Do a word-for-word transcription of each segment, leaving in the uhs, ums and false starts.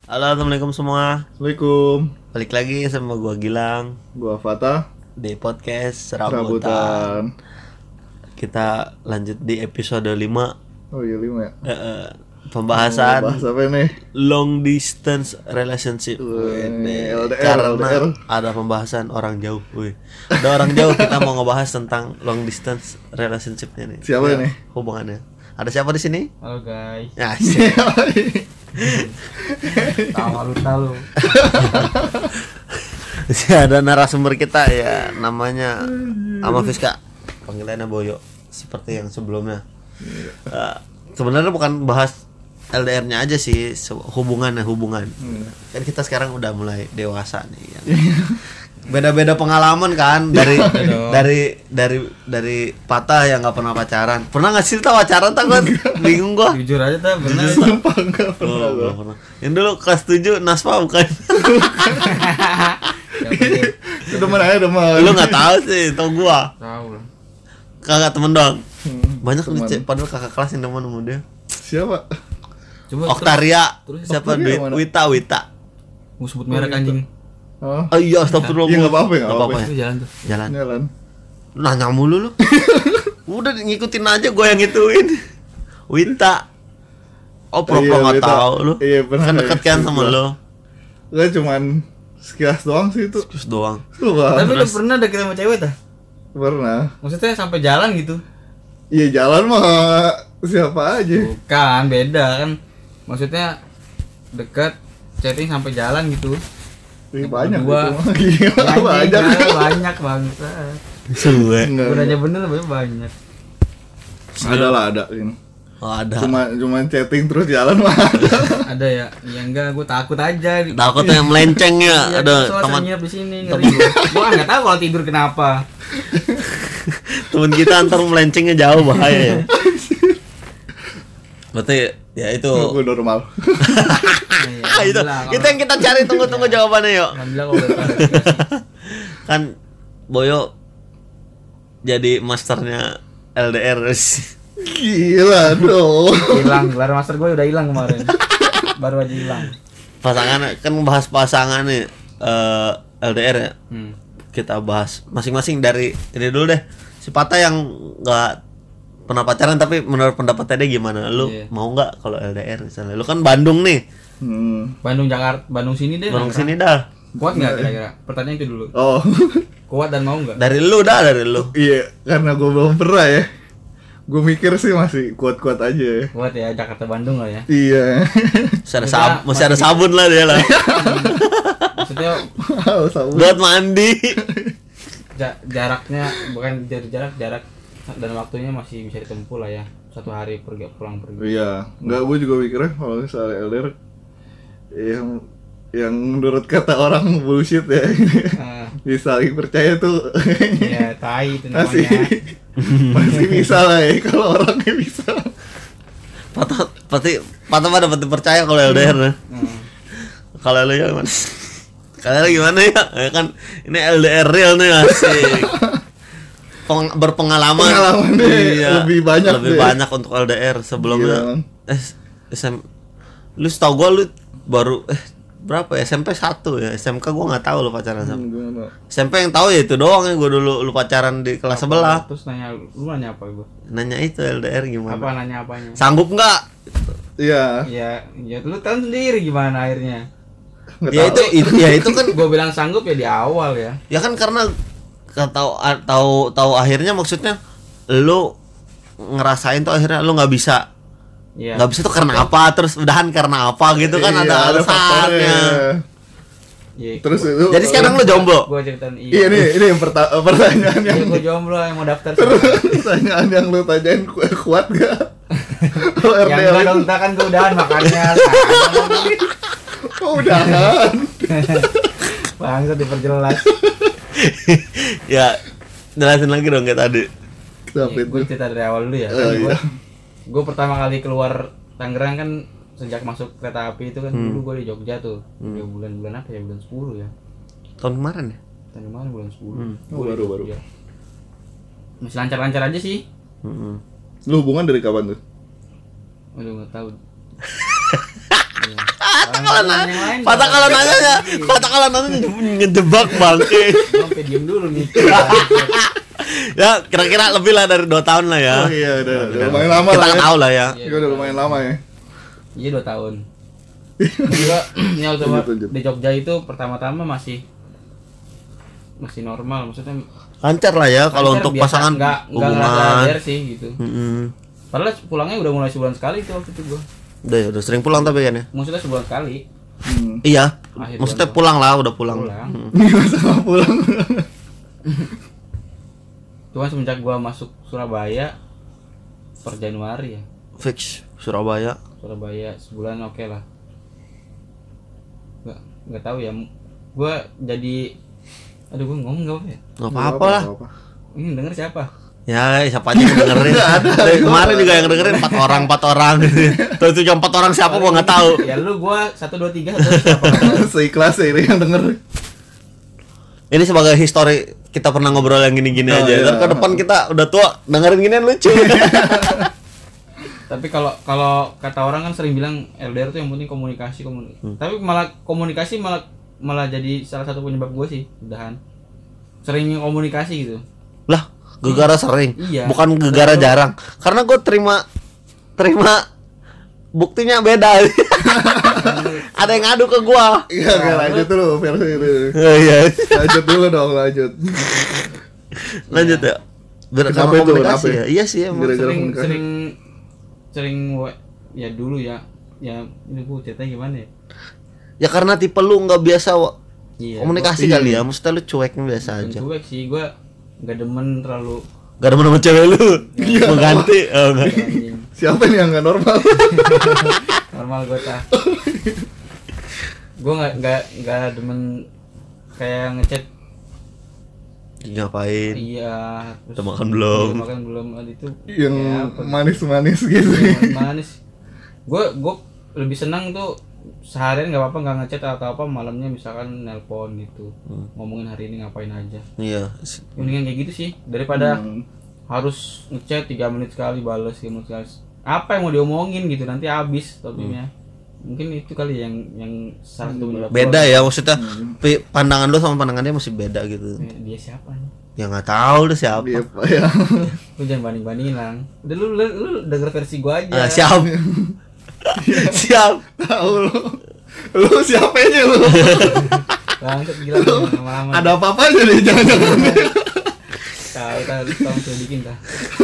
Halo, assalamualaikum semua. Assalamualaikum. Balik lagi sama gua Gilang Gua Fatah. di podcast Serabutan. Serabutan. Kita lanjut di episode lima. Oh iya lima ya. Eh, eh, pembahasan Mau bahas apa nih? long distance relationship. Wih, Wih, L D R, karena L D R. ada pembahasan orang jauh. Wih. Ada orang jauh, kita mau ngebahas tentang long distance relationship-nya nih. Siapa Ya, nih? hubungannya. Ada siapa di sini? Halo guys, Ya, sih. tawa lu tahu. Ada narasumber kita ya, namanya Ama Fiska, panggilannya Boyo, seperti yang sebelumnya. Uh, sebenarnya bukan bahas L D R-nya aja sih, hubungannya hubungan. Hmm. Kan kita sekarang udah mulai dewasa nih. Ya. Beda-beda pengalaman kan dari dari dari dari Patah yang nggak pernah pacaran. Pernah nggak sih tau pacaran tak kan? Bingung gua. Jujur aja tuh bener. Sumpah enggak Oh, pernah gua. belum pernah. Yang dulu kelas tujuh Naspa bukan? Itu mana ya teman? Lu nggak tahu sih, tau gua. Tahu lah. Kakak temen doang. Hmm, Banyak nih, teman. Cek. Padahal kakak kelas yang temen sama dia. Siapa? Coba Oktaria, terus- siapa Oktaria duit? mana? Wita, Wita. Gue sebut merek anjing. Oh, Oh iya, astagfirullah. Iya, nggak apa-apa, nggak Nggak apa-apa. ya. Itu jalan tuh. Jalan. jalan. Nanya mulu lu. Udah ngikutin aja gue yang ngituin. Wita. Oh, pura-pura Iya, nggak Wita. tahu lu. Iya, pernah Kan deket kan ngikutin sama gua. lu. Enggak cuman sekilas doang sih itu. Terus doang. Sumpah. Tapi lu terus- pernah deket sama cewek dah? Pernah. Maksudnya sampai jalan gitu? Iya jalan mah siapa aja. Bukan, beda kan. Maksudnya dekat chatting sampai jalan gitu. Ih, banyak Berdua. itu mah. Gila, Anjing, banyak. kan, banyak banget. Sesuai. Enggak. Gue nanya bener tapi banyak. Ada lah ada ini. Oh, ada. Cuma cuma chatting terus jalan mah ada. Ada ya? Ya enggak, gue takut aja. Takutnya yang melenceng ya. Iya, Ada soalnya teman nginep di sini ngeri gua. Gua nggak tahu kalau tidur kenapa. teman kita antar melencengnya jauh, bahaya ya. Berarti ya itu. Gue normal. Iya, Ah, itu alhamdulillah, itu yang kita cari, tunggu-tunggu jawabannya yuk. Alhamdulillah kalau udah tahu. Kan Boyo jadi masternya L D R. Gila dong. Hilang, gelar master gue udah hilang kemarin. Baru aja hilang. Pasangan kan bahas pasangan nih, eh, L D R ya. Hmm. Kita bahas masing-masing dari ini dulu deh. Si Patah yang nggak pernah pacaran tapi menurut pendapatnya dia gimana? Lu Iya. mau nggak kalau L D R misalnya? Lu kan Bandung nih. Hmm. Bandung Jakarta, Bandung sini deh. Bandung nangkrak. sini dah. Kuat nggak kira-kira? Pertanyaan itu dulu. Oh. Kuat dan mau nggak? Dari lu dah, dari lu. Iya, karena gue belum pernah ya. Gue mikir sih masih kuat-kuat aja. Kuat ya, Jakarta Bandung lah ya. Iya. Masih ada, Kita sab- masih ada masih- sabun lah dia lah. Maksudnya Wow, sabun. Buat mandi. ja- jaraknya bukan dari jarak jarak dan waktunya masih bisa ditempuh lah ya. Satu hari pergi pulang pergi. Iya, enggak gue juga mikirnya kalau misalnya L D R yang yang menurut kata orang bullshit ya. Ah, Bisa saling percaya tuh. ya tai itu Masih namanya. masih bisa lah ya kalau orangnya bisa. Patah pasti Patah pada pasti percaya kalau L D R nih. Hmm. Kalau lu ya gimana? Kalau lu gimana ya? Ya kan ini L D R real nih, asik. Peng- berpengalaman. Pengalamannya lebih banyak lebih deh. banyak untuk L D R sebelumnya. Eh S M lu setahu gua lu baru eh berapa ya? S M P satu ya. S M K gua nggak tahu lu pacaran sama. Hmm, gimana? S M P yang tahu ya itu doang ya, gua dulu lu pacaran di kelas sebelah. Terus nanya, lu nanya apa gue? Nanya itu L D R gimana? Apa nanya apanya? Sanggup nggak? Iya. Ya, ya lu tahu sendiri gimana akhirnya. Nggak Ya tahu. itu, itu ya itu kan Gue bilang sanggup ya di awal ya. ya kan karena ka- tahu a- tahu tahu akhirnya maksudnya lu ngerasain tuh akhirnya lu nggak bisa Iya. nggak bisa tuh karena apa, terus udahan karena apa gitu kan, Iya, ada alasannya. faktornya. Iya. Terus itu Jadi sekarang lu jomblo. Gue ceritain Iya iya. nih, ini yang perta- pertanyaan yang Iya, gue jomblo yang mau daftar. pertanyaan yang lu tanyain ku- kuat gak? Kalau R D Yang L enggak itu dong, ntar kan gue udahan makanya. oh, udahan. Bangsa diperjelas. Ya jelasin lagi dong kayak tadi. Sampai Gue itu. cerita dari awal dulu ya. Oh, iya. Gue pertama kali keluar Tangerang kan sejak masuk kereta api itu kan Hmm. dulu gue di Jogja tuh. Udah bulan-bulan apa ya? Bulan sepuluh ya. Tahun kemarin ya. Tahun kemarin bulan sepuluh. Hmm. Oh, Gua di baru-baru. Jogja. Masih lancar-lancar aja sih. Mm-mm. Lu hubungan dari kapan tuh? Udah nggak tahu. Patah kalau Yang nanya, lain patah nggak- kalau nanya ya, patah kalau nanya ngejebak bangke. Gua sampai diem dulu nih. Ya kira-kira lebih lah dari dua tahun lah ya. Oh iya, udah, udah lumayan lama Kita lah ya. tahu lah ya. Iya, udah lumayan lama ya. Iya dua tahun. Juga yang waktu Lanjut, lanjut. di Jogja itu pertama-tama masih masih normal, maksudnya Lancar lah ya kalau lancar, untuk biasa, pasangan nggak nggak ngerasa hubungan. L D R sih gitu. Mm-mm. Padahal pulangnya udah mulai sebulan sekali tuh waktu itu gua. Udah, udah sering pulang tapi kan ya. Maksudnya sebulan sekali. Hmm. Iya, Akhir maksudnya bulan pulang lah, udah pulang. Pulang. Mm. Ini sama pulang. Cuma semenjak gua masuk Surabaya per Januari ya. Fix Surabaya. Surabaya sebulan oke lah. Nggak nggak tahu ya. Gua jadi aduh gua ngomong nggak apa ya? Nggak apa-apa lah. Nggak apa-apa. Ini denger siapa? Ya siapa aja yang dengerin. Dari kemarin juga yang dengerin empat orang empat orang. Tuh itu yang empat orang siapa gua nggak tahu. Ya lu gua satu dua tiga satu siapa? Seikhlas ya ini yang denger. Ini sebagai histori kita pernah ngobrol yang gini-gini Oh, aja. iya. Ntar ke depan kita udah tua dengerin ginian lucu. Tapi kalau kalau kata orang kan sering bilang L D R tuh yang penting komunikasi komunikasi. Hmm. Tapi malah komunikasi malah malah jadi salah satu penyebab gue sih, udahan. Sering komunikasi gitu. Lah, gegara sering. Iya. Bukan gegara Betul. jarang. Karena gue terima terima buktinya beda. Ada yang ngadu ke gua. Iya, oke, lanjut dulu versi itu. Oh, iya. Lanjut dulu dong, lanjut. Lanjut ya. Biar Kenapa sama itu? komunikasi Kenapa? ya. Iya sih emang. Gara-gara Sering komunikasi. sering sering wa- ya dulu ya. Ya ini gue ceritanya gimana ya? Ya karena tipe lu nggak biasa wa- Iya. komunikasi Iya. kali ya. Maksudnya lu cueknya biasa Bukan aja. cuek sih, gue nggak demen terlalu Gak ada sama cewek lu. Mau ganti. Oh, enggak. anjing. Siapa nih yang nggak normal? Normal gue tah. Gue nggak nggak nggak demen kayak ngechat. Ngapain? Iya. Udah makan belum? Udah makan belum? Ada itu. Yang kayak apa? manis-manis gitu. Yang manis. Gue gue lebih senang tuh seharian nggak apa-apa nggak ngechat atau apa, malamnya misalkan nelpon gitu, Hmm. ngomongin hari ini ngapain aja. Iya. Mendingan kayak gitu sih daripada Hmm. harus ngechat tiga menit sekali balas tiga menit sekali. Apa yang mau diomongin gitu nanti habis topiknya. Mungkin itu kali yang yang salah satu penyebab Beda gua- ya maksudnya. pi- Pandangan lu sama pandangan dia masih beda gitu. Eh, dia siapa nih? Ya nggak tahu lu siapa. Dia apa ya? Lu jangan banding-bandingin lang. Udah lu, lu, lu denger versi gua aja. Ah, siap. Siap. Tahu lu. Lu siapanya lu? Bangsat gila lu, lama-lama. Ada apa-apa aja nih, jangan-jangan. Tahu tahu tolong selidikin dah.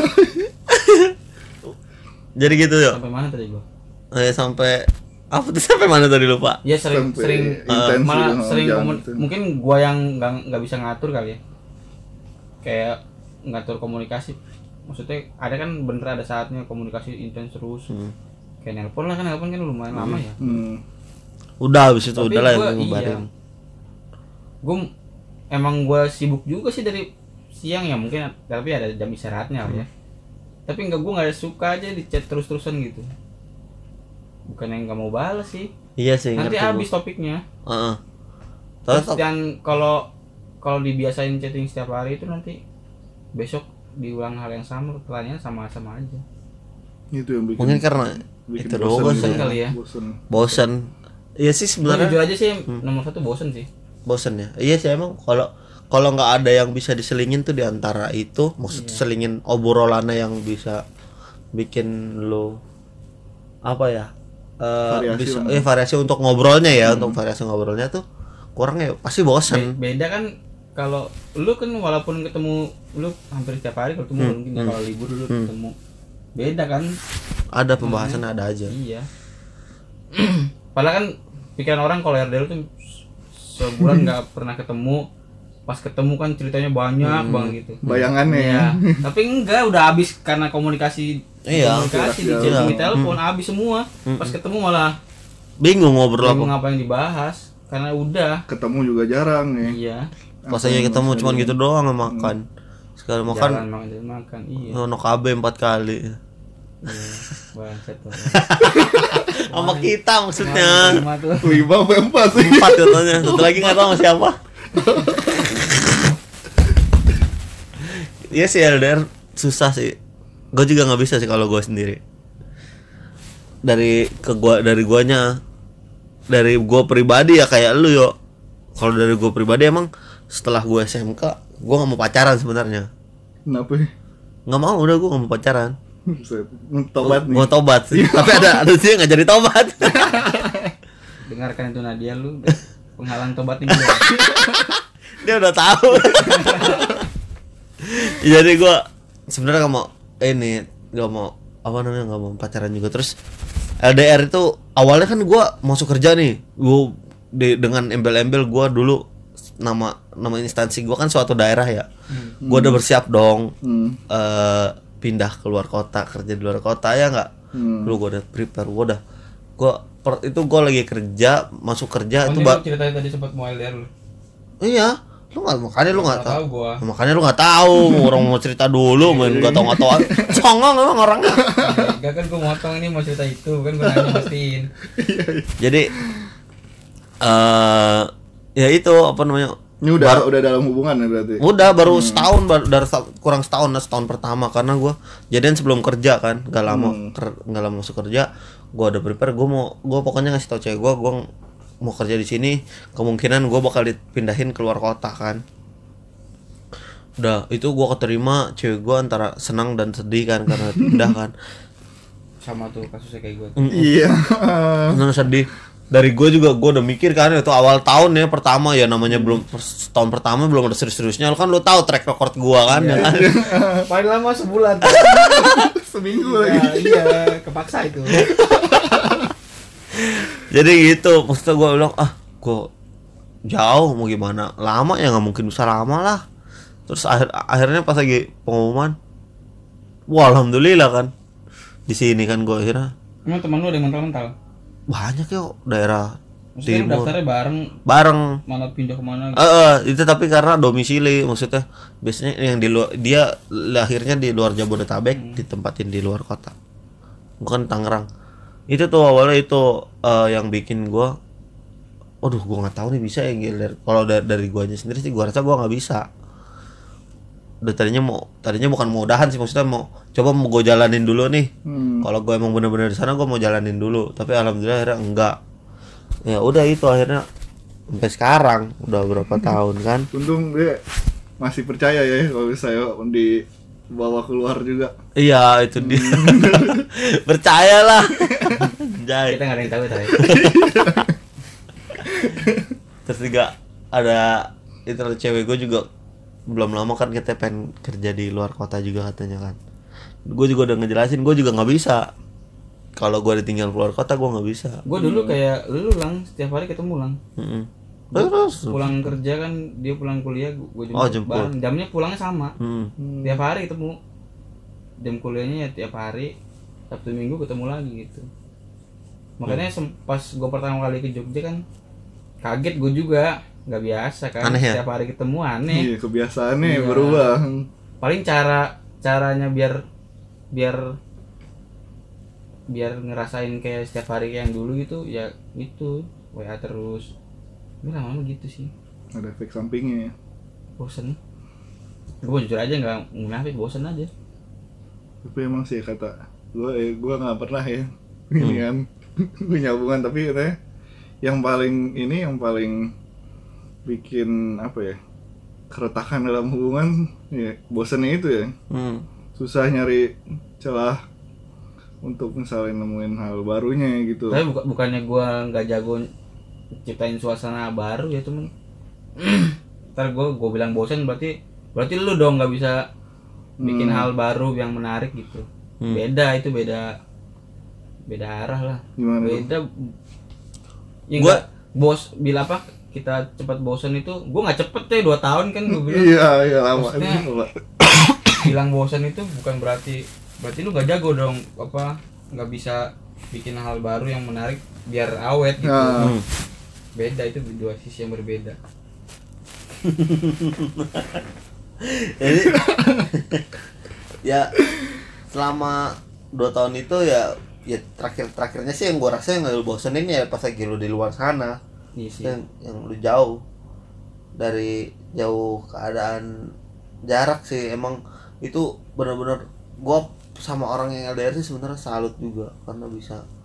Jadi gitu ya. Sampai mana tadi gua? Eh, sampai apa tuh sampai mana tadi lupa? Ya sering Sampai sering intens malah gitu, sering jangan komun- gitu. mungkin gua yang nggak nggak bisa ngatur kali ya. Kayak ngatur komunikasi. Maksudnya ada kan bener ada saatnya komunikasi intens terus. Hmm. Kayak nelpon lah kan, nelpon kan lumayan lama ya. Hmm. Udah habis itu Tapi udah lah gua- yang ngubarin. iya. Gue emang gue sibuk juga sih dari siang ya mungkin, tapi ada jam istirahatnya lah ya. Tapi nggak, gue nggak suka aja di chat terus-terusan gitu. Bukan yang nggak mau balas sih. Iya sih. Nanti ngerti habis gua. topiknya. Heeh. Terus Terus dan kalau kalau dibiasain chatting setiap hari itu nanti besok diulang hal yang sama, pertanyaan sama-sama aja. Itu yang bikin. mungkin karena bikin itu bosan doang bosan sih. kali ya. Bosan. Bosan. Iya sih Gue jujur sebenarnya aja sih nomor satu bosen sih. bosan ya. Iya sih emang kalau kalau nggak ada yang bisa diselingin tuh diantara itu, maksud Iya. selingin obrolannya yang bisa bikin lo apa ya? Eh Variasi bisa untuk- eh variasi untuk ngobrolnya ya, untuk variasi ngobrolnya tuh kurang ya, pasti bosan. Be- beda kan kalau lu kan walaupun ketemu lu hampir setiap hari ketemu, Hmm, mungkin hmm. kalau libur dulu Hmm. ketemu, beda kan. Ada pembahasan ada aja. Iya. Padahal kan pikiran orang kalau R D R tuh sebulan nggak pernah ketemu, pas ketemu kan ceritanya banyak Hmm. banget gitu. Bayangannya Iya. ya. Tapi enggak, udah habis karena komunikasi. Iya. Komunikasi di Iya. chatting, di Hmm. telepon habis semua. Pas ketemu malah Bingung ngobrol bingung apa. apa yang dibahas karena udah. Ketemu juga jarang ya. Iya. Pas aja ketemu cuman gitu doang makan. Sekali Jalan makan makan jalan makan. Iya. ono K B empat kali. Iya. Bangsat tuh. Sama kita maksudnya. Lima tuh. Lima sampai empat sih. Empat katanya. Satu lagi nggak tahu sama siapa. Iya sih L D R susah sih. Gue juga nggak bisa sih kalau gue sendiri. Dari ke gua dari guanya dari gue pribadi ya kayak lu yo. Kalau dari gue pribadi emang setelah gue S M K gue nggak mau pacaran sebenarnya. Kenapa? Ya? Nggak mau, udah gue nggak mau pacaran. Buset, tobat nih. Mau tobat sih. Tapi ada ada sih yang nggak jadi tobat. Dengarkan itu Nadia lu penghalang tobat nih gua. Dia udah tahu. Jadi gue sebenarnya nggak mau ini nggak mau apa namanya nggak mau pacaran juga. Terus L D R itu awalnya kan gue masuk kerja nih, gue di, dengan embel-embel gue dulu nama nama instansi gue kan suatu daerah ya. Hmm. Gue udah bersiap dong. Hmm. Uh, pindah keluar kota, kerja di luar kota ya nggak, hmm. lu gue udah prepare, gue udah, gue per, itu gue lagi kerja, masuk kerja. Oh, itu ba- cerita tadi sempat mau L D R lu. Iya, lu nggak, makanya lu nggak tahu, gua. makanya lu nggak tahu, orang mau cerita dulu, main nggak tahu nggak tahu, songong emang orangnya. Gak kan gue motong ini mau cerita itu, kan gue nanya pastiin. Jadi, uh, ya itu apa namanya? Ini udah baru, udah dalam hubungan ya berarti. Udah baru hmm. setahun baru dari kurang setahun nah, setahun pertama karena gue jadian sebelum kerja kan, nggak lama hmm. ker, nggak lama masuk kerja, gue udah prepare, gue mau gue pokoknya ngasih tau cewek gue, gue mau kerja di sini, kemungkinan gue bakal dipindahin keluar kota kan. Udah itu gue keterima, cewek gue antara senang dan sedih kan karena pindah kan. Sama tuh kasusnya kayak gue. Iya. Senang sedih. Dari gue juga gue udah mikir kan itu awal tahun ya pertama ya namanya hmm. belum tahun pertama belum ada serius-seriusnya, lo kan lo tahu track record gue kan ya kan. Paling lama sebulan. Seminggu ya, lagi. Iya kepaksa itu. Jadi gitu maksudnya gue bilang ah gue jauh mau gimana, lama ya nggak mungkin bisa lama lah. Terus akhir akhirnya pas lagi pengumuman, wah alhamdulillah kan di sini kan gue akhirnya. Emang teman lu ada yang mental-mental? Banyak yuk daerah maksudnya timur. Daftarnya bareng bareng malah pindah kemana gitu. Uh, uh, itu tapi karena domisili, maksudnya biasanya yang di luar, dia lahirnya di luar Jabodetabek, hmm. ditempatin di luar kota, bukan Tangerang. Itu tuh awalnya itu uh, yang bikin gua aduh gua nggak tahu nih bisa ya L. Kalau dari, dari guanya sendiri sih gua rasa gua nggak bisa. Udah tadinya mau tadinya bukan mau udahan sih, maksudnya mau coba mau gue jalanin dulu nih. Hmm. Kalau gue emang bener-bener di sana gue mau jalanin dulu, tapi alhamdulillah akhirnya enggak. Ya udah itu akhirnya sampai sekarang udah berapa hmm. tahun kan. Untung dia masih percaya ya kalau saya dibawa keluar juga. Iya itu dia. Percayalah. Kita nggak ada yang tahu tadi. Terus juga ada itu cewek gue juga belum lama kan kita pengen kerja di luar kota juga katanya kan. Gue juga udah ngejelasin gue juga nggak bisa. Kalau gue ditinggal keluar kota gue nggak bisa. Gue dulu hmm. kayak lu lang setiap hari ketemu lang. Hmm. Terus pulang kerja kan dia pulang kuliah gue jemput. Oh, jemput. Bareng. Jamnya pulangnya sama. Hmm. Tiap hari ketemu. Jam kuliahnya ya tiap hari. Sabtu Minggu ketemu lagi gitu. Makanya hmm. pas gue pertama kali ke Jogja kan kaget gue juga. Nggak biasa kan, aneh ya? Setiap hari ketemu aneh. Iya, kebiasaannya iya. berubah. Paling cara caranya biar biar biar ngerasain kayak setiap hari kayak yang dulu gitu ya itu W A terus. Ini lama-lama gitu sih. Ada efek sampingnya ya. Bosen. Gue jujur aja nggak munafik, bosen aja. Tapi emang sih kata gue, eh, gue nggak pernah ya ini kan punya hubungan, tapi katanya yang paling ini yang paling bikin apa ya keretakan dalam hubungan ya bosannya itu ya. Hmm. Susah nyari celah untuk misalnya nemuin hal barunya gitu. Tapi buka, bukannya gua nggak jago ciptain suasana baru ya, cuman ntar gua gua bilang bosan berarti berarti lu dong nggak bisa bikin hmm. hal baru yang menarik gitu. Hmm. Beda itu beda beda arah lah. Gimana beda ya gua bos bila apa kita cepat bosan itu, gue nggak cepet deh dua tahun kan gue bilang. Iya iya lama. Bilang bosan itu bukan berarti berarti lu nggak jago dong, apa nggak bisa bikin hal baru yang menarik biar awet gitu. Hmm. Beda itu dua sisi yang berbeda. Jadi ya selama dua tahun itu ya ya terakhir terakhirnya sih yang gue rasa yang nggak bosenin ya pas lagi lu di luar sana. Yes, yang, yang lu jauh dari jauh keadaan jarak sih emang itu benar-benar gua sama orang yang L D R sih sebenarnya salut juga karena bisa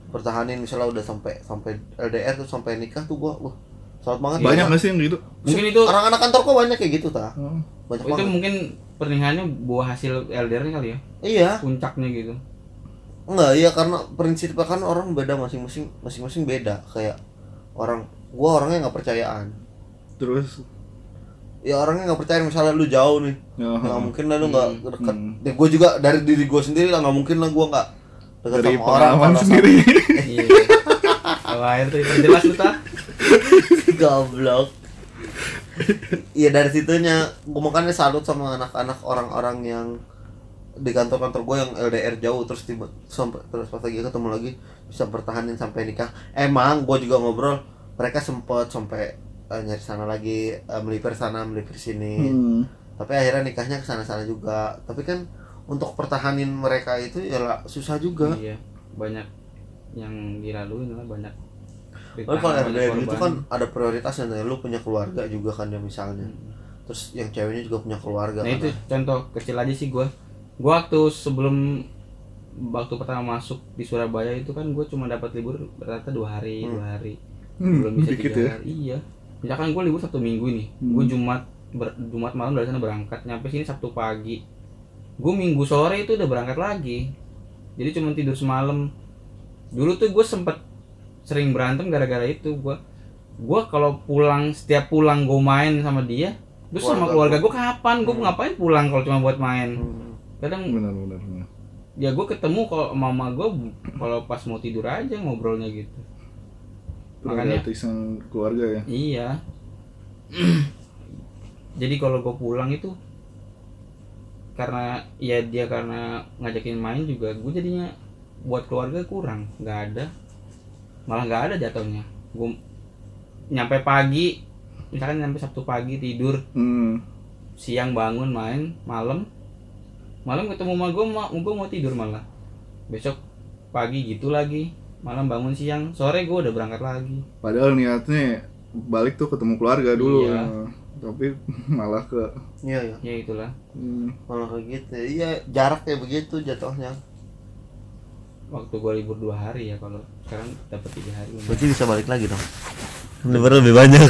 pertahanin misalnya udah sampai sampai L D R tuh sampai nikah tuh gua wah salut banget. Banyak ya. nggak sih yang gitu? Mungkin itu Orang anak kantor kok banyak kayak gitu ta. Oh. Banyak itu banget. mungkin pernikahannya buah hasil L D R-nya kali ya. Iya. Puncaknya gitu. Enggak, iya karena prinsipnya kan orang beda masing-masing masing-masing beda kayak orang gua orangnya nggak percayaan. Terus Ya orangnya nggak percaya misalnya lu jauh nih. Oh. Nggak mungkin lah lu nggak dekat. Hmm. Ya, gua juga dari diri gua sendiri lah nggak mungkin lah gua nggak dekat dari sama orang pengalaman kalau sendiri. Iya. Kalau air tuh itu jelas tuh ta. Goblok. Iya dari situnya gue makanya salut sama anak-anak orang-orang yang di kantor-kantor gue yang L D R jauh terus tiba sampai terus pas lagi ketemu lagi bisa bertahanin sampai nikah. Emang gue juga ngobrol mereka sempet sampai uh, nyari sana lagi uh, melipir sana melipir sini. Hmm. Tapi akhirnya nikahnya ke sana-sana juga. Tapi kan untuk pertahanin mereka itu ya lah, susah juga. Iya. Banyak yang dilaluin lah banyak. Oh, kalau L D R banyak itu korban. kan ada prioritasnya, lu punya keluarga juga kan ya misalnya. Terus yang ceweknya juga punya keluarga Nah kan. itu contoh kecil aja sih gue. Gue waktu sebelum waktu pertama masuk di Surabaya itu kan gue cuma dapat libur rata-rata dua hari Hmm. dua hari. Hmm, Belum bisa dikit tiga ya. hari. Iya. Misalkan gue libur Sabtu Minggu nih. Hmm. Gue Jumat ber, Jumat malam dari sana berangkat nyampe sini Sabtu pagi. Gue Minggu sore itu udah berangkat lagi. Jadi cuma tidur semalam. Dulu tuh gue sempet sering berantem gara-gara itu. Gue gue kalau pulang setiap pulang gue main sama dia. Terus sama Keluarga keluarga gue kapan? Gue Hmm. ngapain pulang kalau cuma buat main? Hmm. Kadang Benar benar benar. ya gue ketemu kalau mama gue kalau pas mau tidur aja ngobrolnya gitu. Makanya Gratisan keluarga ya. iya. Jadi kalau gue pulang itu karena ya dia karena ngajakin main juga gue jadinya buat keluarga kurang, nggak ada, malah nggak ada jatuhnya. Gue nyampe pagi, misalkan nyampe Sabtu pagi tidur, Hmm. siang bangun main, malam malam ketemu sama gue, ma gue mau tidur malah. Besok pagi gitu lagi, malam bangun siang, sore gue udah berangkat lagi. Padahal niatnya balik tuh ketemu keluarga dulu. Iya. Nah, tapi malah ke Iya ya. Ya itulah. hmm. Malah kayak gitu. Iya, jarak kayak begitu jatuhnya. Waktu gue libur dua hari ya, kalau sekarang dapat tiga hari. Berarti bisa balik lagi dong. Libur lebih banyak.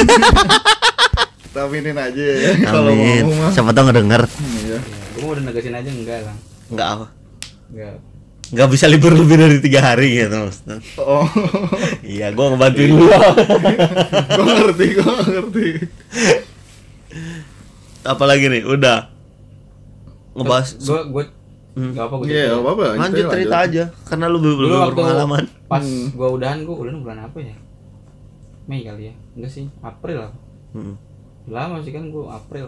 Kita aminin aja ya kalau Amin. mau mah. Siapa tau ngedenger. Iya. Ya, gue mau udah negasin aja enggak lah. Enggak apa. Enggak. Enggak bisa libur lebih dari tiga hari gitu maksudnya. Oh. Iya, gua ngebantuin lu. Gua ngerti, gua ngerti. Apalagi nih, udah ngebahas. Gue gue Hmm. nggak apa gue. Iya, enggak apa-apa. Lanjut cerita aja, karena lu belum Dulu belum waktu berpengalaman. pas Hmm. gue udahan, gue udahan bulan apa ya? Mei kali ya? Enggak sih, April lah. Hmm. Lama sih kan gue April.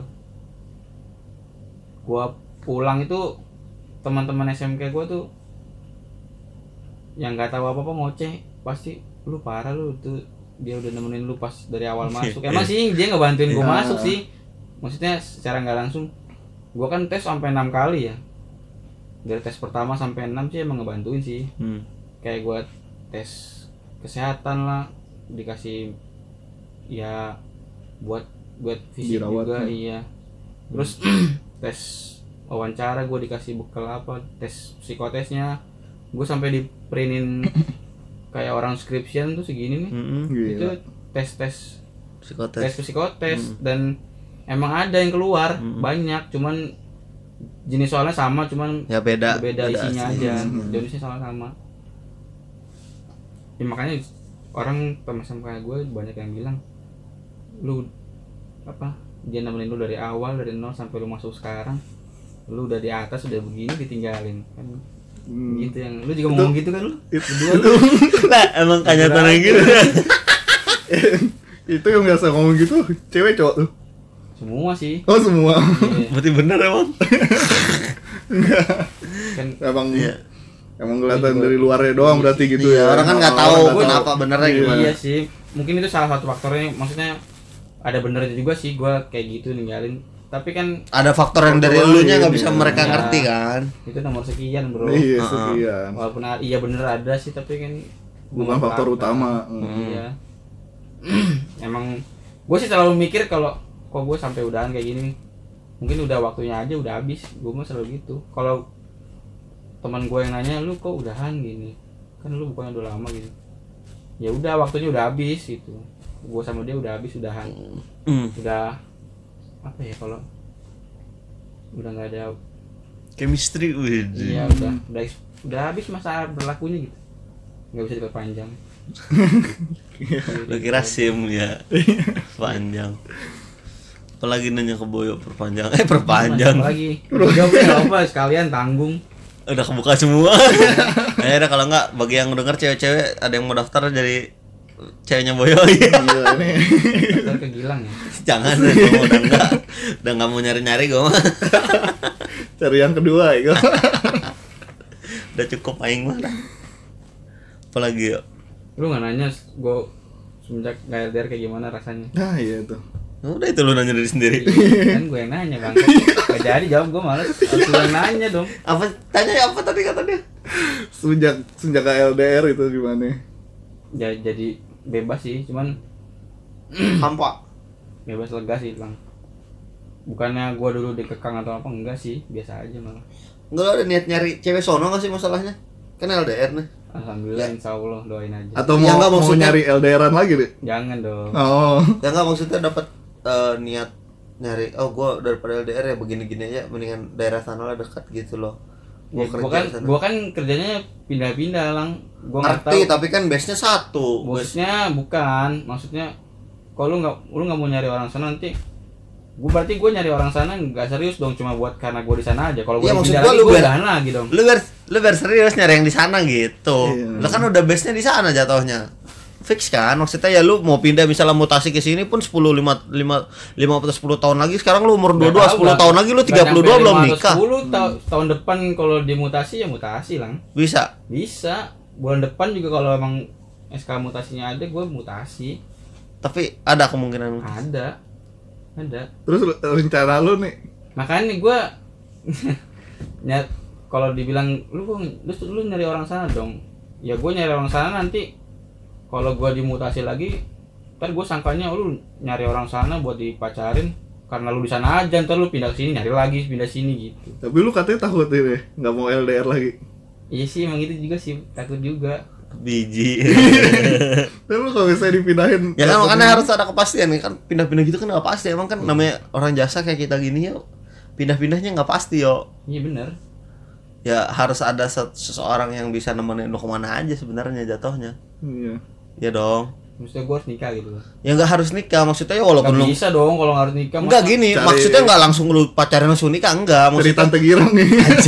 Gue pulang itu teman-teman S M K gue tuh yang nggak tahu apa-apa ngoceh, pasti lu parah lu tuh, dia udah nemenin lu pas dari awal masuk. Emang sih dia ngebantuin gue Iya. masuk sih. Maksudnya secara nggak langsung. Gue kan tes sampai enam kali ya. Dari tes pertama sampai enam sih emang ngebantuin sih. Hmm. Kayak gue tes kesehatan lah, dikasih ya buat buat fisik Dirawat. juga, iya. Terus tes wawancara gue dikasih bekal apa, tes psikotesnya gue sampai di printin kayak orang skripsian tuh segini nih. Hmm. Itu Gila. tes tes Psikotes. tes psikotes dan emang ada yang keluar Mm. banyak, cuman jenis soalnya sama, cuman Ya beda. beda isinya aslinya. aja, Hmm. jenisnya sama-sama. Ya, makanya orang teman kayak gue banyak yang bilang lu apa dia nemenin lu dari awal dari nol sampai lu masuk sekarang, lu udah di atas udah begini ditinggalin kan. Hmm. Gitu yang lu juga Itu- ngomong gitu kan lu Itu, Lah, emang kenyataannya gitu. itu yang biasa ngomong gitu, cewek cowok tuh. semua sih. Oh, semua. Iya, Berarti bener emang. kan Emang Iya. emang kelihatan dari luarnya doang berarti gitu Iya, ya. orang kan nggak Orang tahu nggak kenapa benernya Iya. gimana. iya sih, mungkin itu salah satu faktornya. Maksudnya ada benernya juga sih gue kayak gitu ninggalin, tapi kan Ada faktor yang dari Faktor elunya lain, nggak bisa ya. mereka Iya. ngerti kan. itu nomor sekian bro. Iya, Uh-uh. sekian. Walaupun a- iya bener ada sih, tapi kan Bukan nomor faktor apa. utama. Hmm. Iya. Emang gue sih selalu mikir kalau kok gue sampai udahan kayak gini, mungkin udah waktunya aja, udah habis. Gue mah selalu gitu. Kalau teman gue yang nanya lu kok udahan gini, kan lu bukannya udah lama gitu. Ya udah waktunya udah habis gitu. Gua sama dia udah habis udahan. Hmm. Udah apa ya kalau udah nggak ada Chemistry wih. iya udah udah udah habis masa berlakunya gitu. Nggak bisa diperpanjang. Lu kira SIM ya. Panjang. Apalagi nanya ke Boyo perpanjang. Eh perpanjang. Lagi. Udah enggak apa sekalian tanggung. Udah kebuka semua. Ya udah kalau enggak bagi yang denger cewek-cewek ada yang mau daftar jadi ceweknya Boyo. Gila ini. Ntar ke Gilang ya. Jangan, gua udah enggak udah enggak mau nyari-nyari gua mah. Cari yang kedua ya. Udah cukup aing mah. Apalagi ya? Lu nggak nanya gue semenjak nggak L D R kayak gimana rasanya? Nah iya tuh. Udah itu lu nanya dari sendiri. Kan gue yang nanya bang. Gak jadi jawab gue malas. Harus lu yang nanya dong. Apa tanya apa tadi kata dia? Semenjak semenjak L D R itu gimana? Ya, jadi bebas sih, cuman Hampa. bebas lega sih bang. Bukannya gue dulu dikekang atau apa, enggak sih, biasa aja malah. Enggak ada niat nyari cewek sono nggak sih masalahnya? Kan L D R nih. Alhamdulillah, insya Allah doain aja. Atau Ya, mau, enggak, mau maksudnya- nyari L D R-an lagi deh? Jangan dong. Oh. Ya enggak maksudnya dapat eh, niat nyari oh gua daripada L D R ya begini-gini aja mendingan daerah sana lah dekat gitu loh. Ya, Gua gua kerja kan, sana. gua kan kerjanya pindah-pindah lang. Gua nggak Ngerti tahu. tapi kan base-nya satu. Base- Bosnya bukan, maksudnya kalau lu nggak lu nggak mau nyari orang sana nanti gua berarti gua nyari orang sana nggak serius dong cuma buat karena gua di sana aja. Kalau gua Iya, maksud pindah gua lagi lu gua biar- udahan lagi dong. Lu biar lu biar serius nyari yang di sana gitu. Iya. Lah kan udah base-nya di sana jatuhnya. Fix kan? Maksudnya ya lu mau pindah misalnya mutasi ke sini pun sepuluh lima lima lima atau sepuluh tahun lagi sekarang lu umur dua puluh dua Nggak tahu, sepuluh nggak- tahun lagi lu nggak tiga puluh dua nyampe belum lima atau nikah. sepuluh ta- tahun depan kalau dimutasi ya mutasi lang. Bisa. Bisa. Bulan depan juga kalau emang S K mutasinya ada gua mutasi. Tapi ada kemungkinan. Ada. Ada. Terus lu- rencana lu nih? Makanya gua nyat kalau dibilang lu kok lu, lu nyari orang sana dong. Ya gua nyari orang sana nanti kalau gua dimutasi lagi ntar gua sangkanya oh, lu nyari orang sana buat dipacarin karena lu di sana aja, ntar lu pindah ke sini nyari lagi pindah sini gitu. Tapi lu katanya takut ini, nggak mau L D R lagi. Iya sih emang gitu juga sih, takut juga. Biji. Tapi lu kalau misalnya dipindahin, Ya kan makanya takutnya- harus ada kepastian nih kan pindah-pindah gitu kan nggak pasti emang kan namanya orang jasa kayak kita gini ya pindah-pindahnya nggak pasti yo. Iya bener. Ya harus ada se- seseorang yang bisa nemenin lu kemana aja sebenarnya jatuhnya. Iya. Ya dong. Maksudnya gua harus nikah gitu. Ya nggak harus nikah maksudnya ya walaupun Gak lu bisa dong kalau nggak harus nikah. enggak masa- gini Cari- maksudnya nggak langsung lu pacaran langsung nikah enggak Dari maksudnya Tante Girang nih.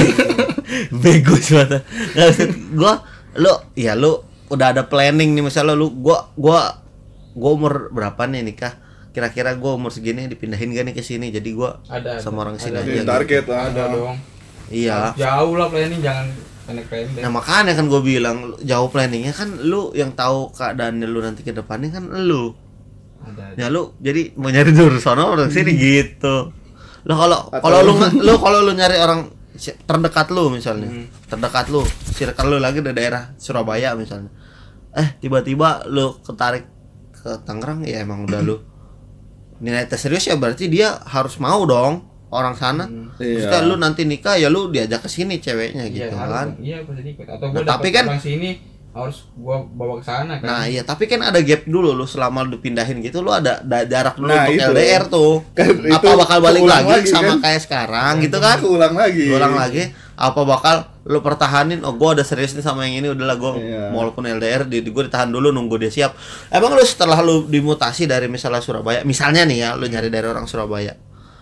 bego banget. Nggak maksud gua lu ya lu udah ada planning nih misalnya lu gua gua gua umur berapa nih nikah? Kira-kira gua umur segini dipindahin gak nih ke sini jadi gua Ada, sama ada. orang sini Ada. aja. Ini target lah. Ada dong. Iya. Jauh lah planning, jangan pendek-pendek. Nah makanya kan gue bilang lu- jauh planningnya kan lu yang tahu keadaan lu nanti ke depannya kan lu. Ada. Ya lu jadi mau nyari dulu sono orang sini gitu. Lo kalau Atau- kalau lu nggak- lu kalau lu nyari orang si- terdekat lu misalnya, Hmm. terdekat lu, circle lu lagi di daerah Surabaya misalnya. Eh tiba-tiba lu ketarik ke Tangerang ya emang udah lu nilai tes serius ya berarti dia harus mau dong orang sana. Hmm. Maksudnya Iya. lu nanti nikah ya lu diajak ke sini ceweknya Iya, gitu harus kan. dong. Iya pasti ikut. Atau Nah, gua tapi dapet kan- orang sini harus gua bawa ke sana kan. Nah iya tapi kan ada gap dulu lu selama lu pindahin gitu lu ada, da- jarak dulu Nah, untuk itu. L D R tuh. Kan Apa itu bakal balik keulang lagi, lagi, sama kan? kayak sekarang gitu kan? Ulang lagi. Ulang lagi apa bakal lu pertahanin oh gua udah serius nih sama yang ini udahlah gua Iya. walaupun L D R di gua ditahan dulu nunggu dia siap. Emang lu setelah lu dimutasi dari misalnya Surabaya, misalnya nih ya lu nyari dari orang Surabaya.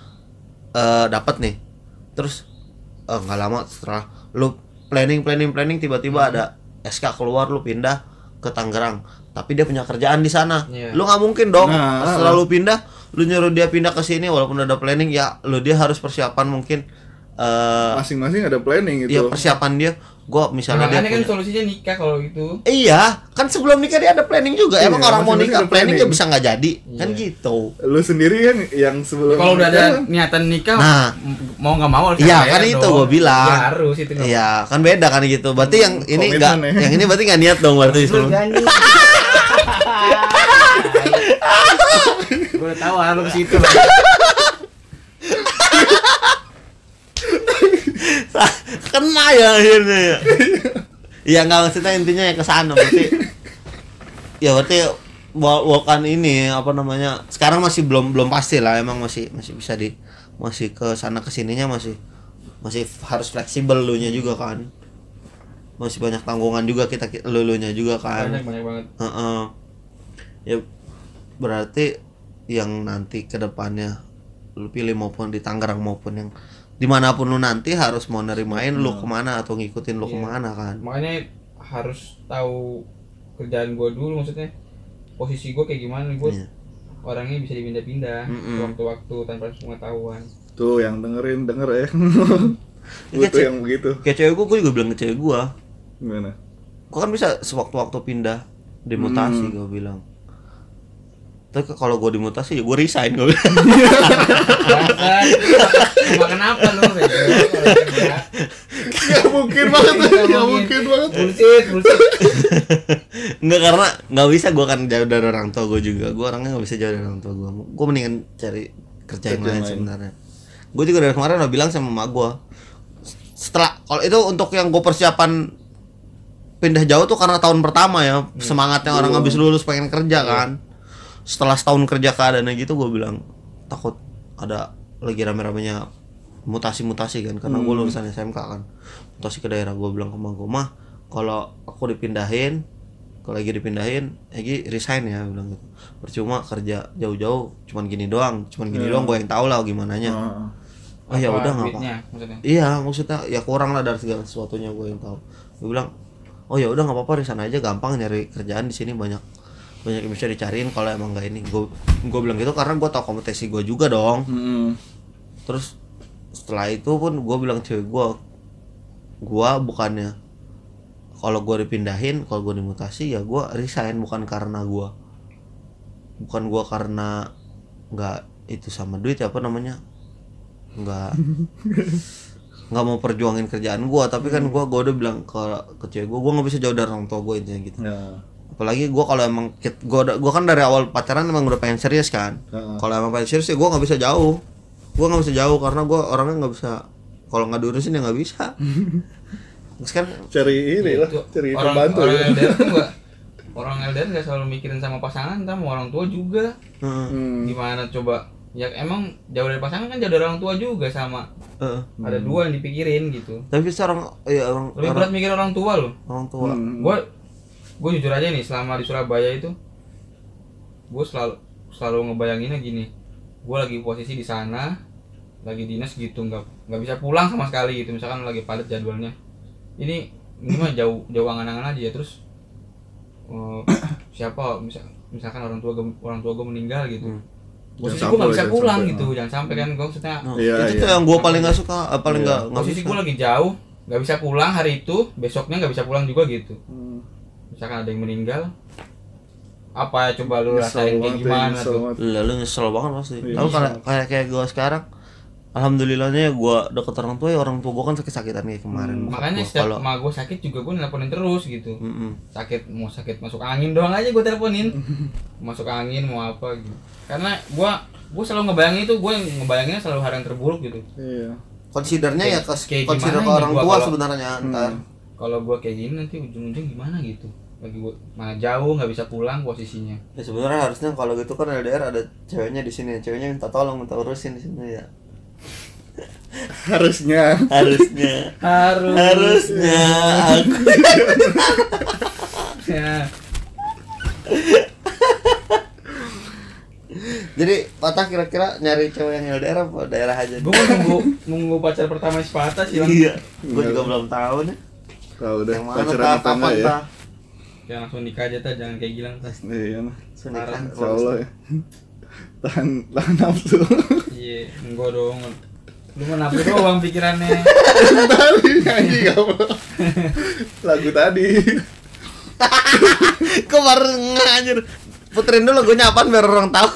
Eh dapat nih. Terus eh nggak lama setelah lu planning planning planning tiba-tiba ada S K keluar lu pindah ke Tangerang. Tapi dia punya kerjaan di sana. Iya. Lu nggak mungkin dong Nah, setelah lu pindah lu nyuruh dia pindah ke sini walaupun udah ada planning ya lu dia harus persiapan mungkin eh Masing-masing ada planning ya gitu. persiapan dia gua misalnya dia Makanya kan punya- solusinya nikah kalau gitu. iya kan sebelum nikah dia ada planning juga Iya, emang orang mau masing-masing nikah ada planning ya planning. bisa nggak jadi kan Iya. gitu Lu sendiri kan yang sebelum Kalau udah ada nikah, niatan nikah, Nah. m- mau nggak mau harus Iya, L D R kan itu dong. gua bilang. Ya harus itu. nggak- iya kan beda kan gitu berarti yang ini Komitmen enggak ya. yang ini berarti nggak niat dong berarti sebelum Gue udah tahu arah lu ke situ. kena ya akhirnya ya Iya nggak, maksudnya intinya ya ke sana berarti. Ya berarti bukan ini apa namanya? Sekarang masih belum belum pasti lah, emang masih masih bisa di masih ke sana ke sininya masih masih harus fleksibel lu nya juga kan. Masih banyak tanggungan juga kita lu nya juga kan. Banyak banyak banget. Heeh. Ya berarti yang nanti ke depannya lu pilih maupun di Tangerang maupun yang dimanapun lu nanti harus mau nerimain lu kemana atau ngikutin lu Iya. kemana kan. Makanya harus tahu kerjaan gue dulu, maksudnya posisi gue kayak gimana, gue Iya. orangnya bisa dipindah-pindah Mm-mm. waktu-waktu tanpa pengetahuan. Tuh yang dengerin denger ya. Iya, Butuh Cek. yang begitu. Kayak cewek gua, gua juga bilang ke cewek gua, Gimana? gua kan bisa sewaktu-waktu pindah dimutasi, Hmm. gua bilang. Tapi kalau gua dimutasi ya gua resign gua bilang. Alasan cuma kenapa lu bego kalau kerja? Gak mungkin banget, gak mungkin banget. Bullshit, bullshit. Enggak, karena nggak bisa gua kan jauh dari orang tua gua juga. Gua orangnya nggak bisa jauh dari orang tua gua. Gua mendingan cari kerja yang Kerja lain lain. sebenarnya. Gua juga dari kemarin udah bilang sama emak gua. Setelah kalau itu untuk yang gua persiapan pindah jauh tuh karena tahun pertama ya, semangatnya orang habis lulus pengen kerja kan. Setelah setahun kerja keadaannya gitu gua bilang takut ada lagi rame-ramenya mutasi-mutasi kan, karena gua lulusan S M K kan. Mutasi ke daerah, gua bilang ke emak gua, "Mah, kalau aku dipindahin, kalau lagi dipindahin, Egi resign ya," bilang gitu. Percuma kerja jauh-jauh, cuman gini doang, cuman gini doang gua yang tahu lah gimana nya. Heeh. Oh ya Apa udah nggak apa. duitnya, maksudnya? Iya, maksudnya ya kurang lah dari segala sesuatunya gue yang tahu. Gue bilang, "Oh ya udah nggak apa-apa, di sana aja gampang nyari kerjaan, di sini banyak banyak yang bisa dicariin kalau emang nggak ini." Gue gue bilang gitu karena gue tahu kompetensi gue juga dong. Mm-mm. Terus setelah itu pun gue bilang cewek gue, gue bukannya kalau gue dipindahin, kalau gue dimutasi ya gue resign, bukan karena gue bukan gue karena nggak itu sama duit ya, apa namanya, nggak nggak mau perjuangin kerjaan gue, tapi kan gue gue udah bilang ke ke cewek gue, gue nggak bisa jauh dari orang tua gue intinya gitu. Ya. Apalagi gue kalau emang gue gue kan dari awal pacaran emang udah pengen serius kan. Heeh. Kalau emang pengen serius ya gue nggak bisa jauh, gue nggak bisa jauh karena gue orangnya nggak bisa, kalau nggak diurusin ya nggak bisa. Terus kan Cari ini lah, Itu cari orang, pembantu orang ya. L D R tuh enggak, orang L D R nggak selalu mikirin sama pasangan, sama orang tua juga. heeh, Hmm. Gimana coba? Ya emang jauh dari pasangan kan jauh dari orang tua juga sama. heeh. Ada dua yang dipikirin gitu. Tapi seorang ya orang Lebih orang, berat mikir orang tua loh. orang tua. Hmm. Gue gue jujur aja nih, selama di Surabaya itu gue selalu selalu ngebayanginnya gini, gue lagi posisi di sana, lagi dinas gitu, nggak nggak bisa pulang sama sekali gitu, misalkan lagi padat jadwalnya, ini ini mah jauh jauh angan-angan aja ya. Terus eh, siapa misal, misalkan orang tua gue orang tua gue meninggal gitu, Hmm. posisi Jangan gue nggak sampai, bisa jangan pulang sampai, gitu, ah. jangan sampai kan gue maksudnya Nah, Iya, itu iya. tuh yang gue paling nggak suka, eh, paling Iya. nggak nggak posisi bisa. gue lagi jauh, nggak bisa pulang hari itu, besoknya nggak bisa pulang juga gitu. Hmm. Misalkan ada yang meninggal, apa ya coba lu Nyesel rasain kayak banget ya, gimana nyesel tuh? banget. Lalu nyesel banget pasti. Iya, Tahu kayak nyesel. kayak kayak gue sekarang, alhamdulillahnya gue deket orang tua ya, orang tua gue kan sakit-sakitan kayak kemarin. Hmm. bokap Makanya gua. setiap kalau emak gue sakit juga gue nelponin terus gitu. Mm-mm. Sakit mau sakit masuk angin doang aja gue teleponin. Masuk angin mau apa gitu. Karena gue gue selalu ngebayangin itu, gue ngebayanginnya selalu hal yang terburuk gitu. Iya. Considernya ya ke Kayak consider gimana ke ini orang gua tua kalau- sebenarnya ntar. Hmm. Kalau gue kayak gini nanti ujung-ujung gimana gitu. Lagi gue mana jauh nggak bisa pulang posisinya. Ya sebenarnya harusnya kalau gitu kan L D R ada ceweknya di sini, ceweknya minta tolong, minta urusin di sini ya. Harusnya. Harusnya. Harus. Harusnya aku. Ya. Jadi patah kira-kira nyari cewek yang L D R apa daerah aja? Gue mau nunggu nunggu pacar pertama si patah sih. Bang. Iya. Gue juga belum tahu nih. Tahu deh Yang mana pacaran tah, apa enggak kapan ya. tah? Ya langsung nikah aja tah, jangan kayak Gilang tah. Iya nah. Sunikah. Insya Allah ya. Tahan tahan nafsu. Iya, enggak dong. Lu mah nafsu doang pikirannya. Tadi nyanyi kamu. Lagu tadi. Kok baru ngajir? Puterin dulu gue nyapaan biar orang tahu.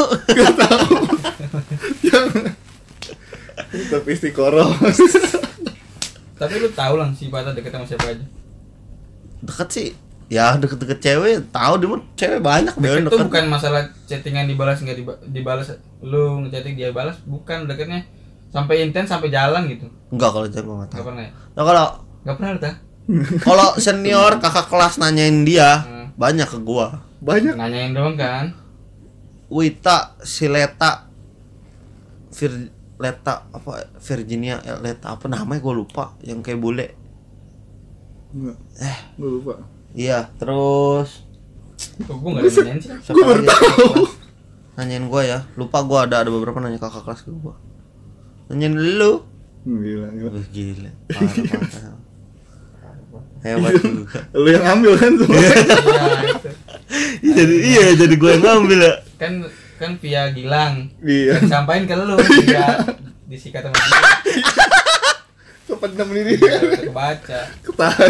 Tetap istiqoroh. Tapi lu tahu lah si patah deket sama siapa aja. Deket sih. Ya deket-deket cewek, tahu dia mah cewek banyak Deket deket. tuh bukan masalah chattingan dibalas nggak diba- dibalas, lu ngechatting dia balas, bukan, deketnya sampai intens sampai jalan gitu. Enggak, kalau cewek gue enggak Nggak tahu. pernah ya? Nah, kalau Nggak pernah lu tah? Kalau senior kakak kelas nanyain dia Hmm. banyak ke gua. Banyak. Nanyain doang kan. Wita, Sileta, Vir Leta apa Virginia eh, Leta apa namanya gue lupa yang kayak bule. Enggak. Eh, Gue lupa. iya, terus Kok gue nggak ada nanyain sih? siapa baru lagi? tahu. Nanyain gua ya. Lupa gua ada ada beberapa nanya kakak kelas ke gua. Nanyain lu. Gila, gila. Wih, gila. Parah, parah. Hebat juga. Lu yang ambil kan semua. Iya itu. Iya, jadi iya jadi gua yang ngambil ya. Kan kan via Gilang. Iya. Yang sampaikan ke lu via disikat sama dia. Kependam diri. Udah kebaca. Ketahan.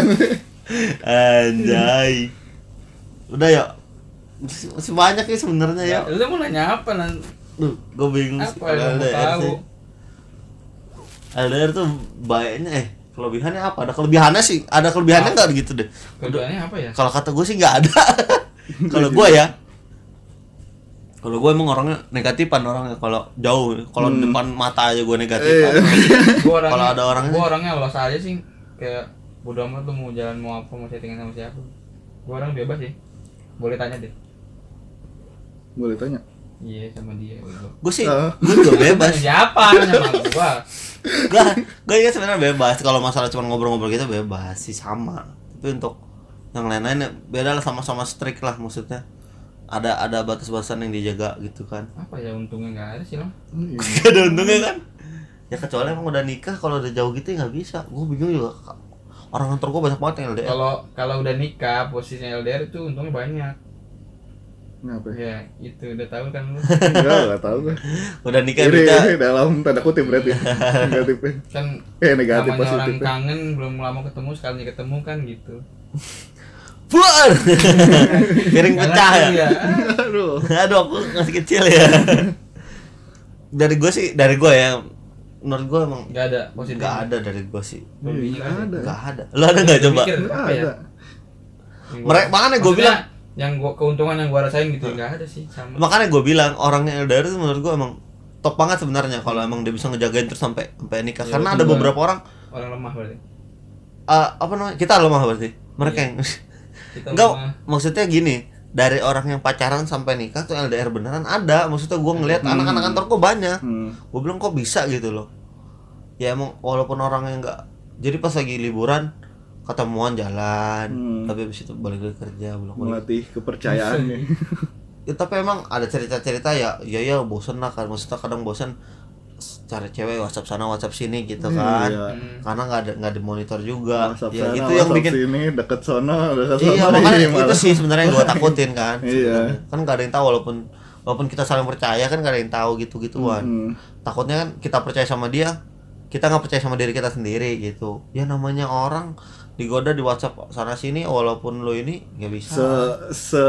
Anjay. Udah ya. Masih, masih banyak ya sebenarnya ya. Lu mau nanya apa nan? Duh, gua bingung sih Apa yang L D mau R tahu? sih. L D R tuh baiknya eh kelebihannya apa? Ada kelebihannya sih. Ada kelebihannya enggak gitu deh. Keduanya apa ya? Kalau kata gue sih nggak ada. Kalau gue ya, kalau gue emang orangnya negatifan orangnya. Kalau jauh, kalau Hmm. depan mata aja gue negatif. Iya. Gua orangnya, Kalau ada orangnya- gua orangnya los aja sih, kayak bodo amat lu mau jalan mau apa mau chattingan sama siapa. Gua orang bebas sih, boleh tanya deh. Boleh tanya. Iya sama dia gitu. Gue sih, Ah. gue juga bebas. Siapa nanya sama gua? Gue, gue ya sebenarnya bebas. Kalau masalah cuma ngobrol-ngobrol gitu bebas sih sama. Tapi untuk yang lain-lain ya beda lah, sama-sama strict lah maksudnya. Ada ada batas-batasan yang dijaga gitu kan. Apa ya untungnya nggak ada sih lo? Iya. Gak ada untungnya kan. Ya kecuali emang udah nikah, kalau udah jauh gitu ya nggak bisa. Gue bingung juga. Orang kantor gue banyak banget yang L D R. Kalau kalau udah nikah posisinya L D R itu untungnya banyak. Kenapa? Ya itu udah tahu kan lu. Enggak, enggak tahu gue. Udah nikah Ini kita dalam tanda kutip berarti. Negatifnya. Kan Eh, negatif namanya orang positif. kangen belum lama ketemu sekali ketemu kan gitu. buar. Piring Nggak pecah ngerti ya. Aduh. Aduh, aku masih kecil ya. Dari gue sih, dari gue ya. Menurut gue emang Nggak ada positif. nggak ada dari gue sih. Lebihnya Enggak ada. Nggak ada. Lu ada nggak coba? Mikir, Enggak apa ya? ada. Yang gua- Mereka makanya gue maksudnya, bilang, yang gua keuntungan yang gua rasain gitu nggak ada sih sama. makanya gue bilang orangnya L D R itu menurut gue emang top banget sebenarnya kalau emang dia bisa ngejagain terus sampai sampai nikah. Ya, Karena itu ada juga. beberapa orang Orang lemah berarti. eh, apa namanya? Kita lemah berarti. Mereka Iya. yang Kita enggak, lemah. maksudnya gini, dari orang yang pacaran sampai nikah tuh L D R beneran ada. Maksudnya gue ngelihat Hmm. anak-anak kantor gue banyak. Hmm. Gue bilang kok bisa gitu loh. Ya emang walaupun orangnya enggak, jadi pas lagi liburan ketemuan jalan, Hmm. tapi habis itu balik lagi kerja, belum balik. Melatih kepercayaan nih. Ya, tapi emang ada cerita-cerita ya, ya ya bosen lah kan, maksudnya kadang bosen cari cewek WhatsApp sana WhatsApp sini gitu kan, Iya. Hmm. karena nggak ada nggak dimonitor juga. WhatsApp Ya sana, itu yang WhatsApp bikin. sini, deket sono, deket sono. Iya makanya Iya, itu malah. sih sebenarnya yang gue takutin kan. Iya. sebenarnya. Kan nggak ada yang tahu walaupun walaupun kita saling percaya kan nggak ada yang tahu gitu-gituan. Hmm. Takutnya kan kita percaya sama dia, kita nggak percaya sama diri kita sendiri gitu. Ya namanya orang digoda di WhatsApp sana sini, walaupun lo ini nggak bisa. Se se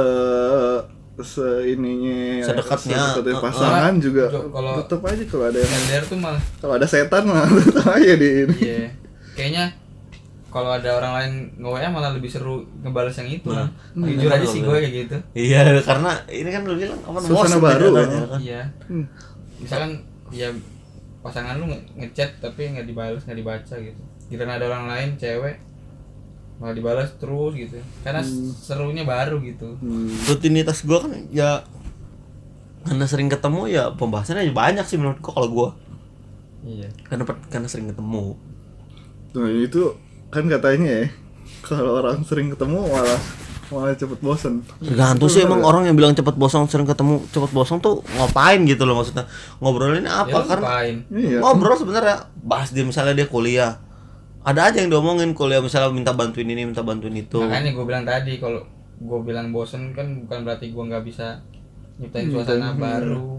se ininya Sedekatnya. sedekatnya Uh, pasangan uh, juga Jo- kalau- tetap aja kalau ada yang L D R tuh malah kalau ada setan mah tetap aja di ini. iya. Kayaknya kalau ada orang lain nge-W A malah lebih seru ngebales yang itu lah. Nah, Jujur hmm. aja sih gue kayak gitu. Iya karena ini kan lo bilang apa Suasana bosen baru, katanya, ya. kan? Iya. Hmm. Misalkan ya pasangan lu nge- ngechat tapi nggak dibalas nggak dibaca gitu. Giliran ada orang lain cewek malah dibalas terus gitu. Karena Hmm. serunya baru gitu. Hmm. Rutinitas gue kan ya karena sering ketemu ya pembahasannya banyak sih menurut gue kalau gue Iya. karena karena sering ketemu. Tuh itu kan katanya ya kalau orang sering ketemu malah malah cepet bosen. Tergantung sih emang orang yang bilang cepet bosan sering ketemu cepet bosan tuh ngapain gitu loh, maksudnya ngobrolin Ya, apa lu karena ngapain? Iya. ngobrol sebenarnya bahas dia misalnya dia kuliah, ada aja yang diomongin kuliah misalnya minta bantuin ini minta bantuin itu. Makanya gue bilang tadi kalau gue bilang bosen kan bukan berarti gue nggak bisa nyiptain Hmm, suasana hmm. baru.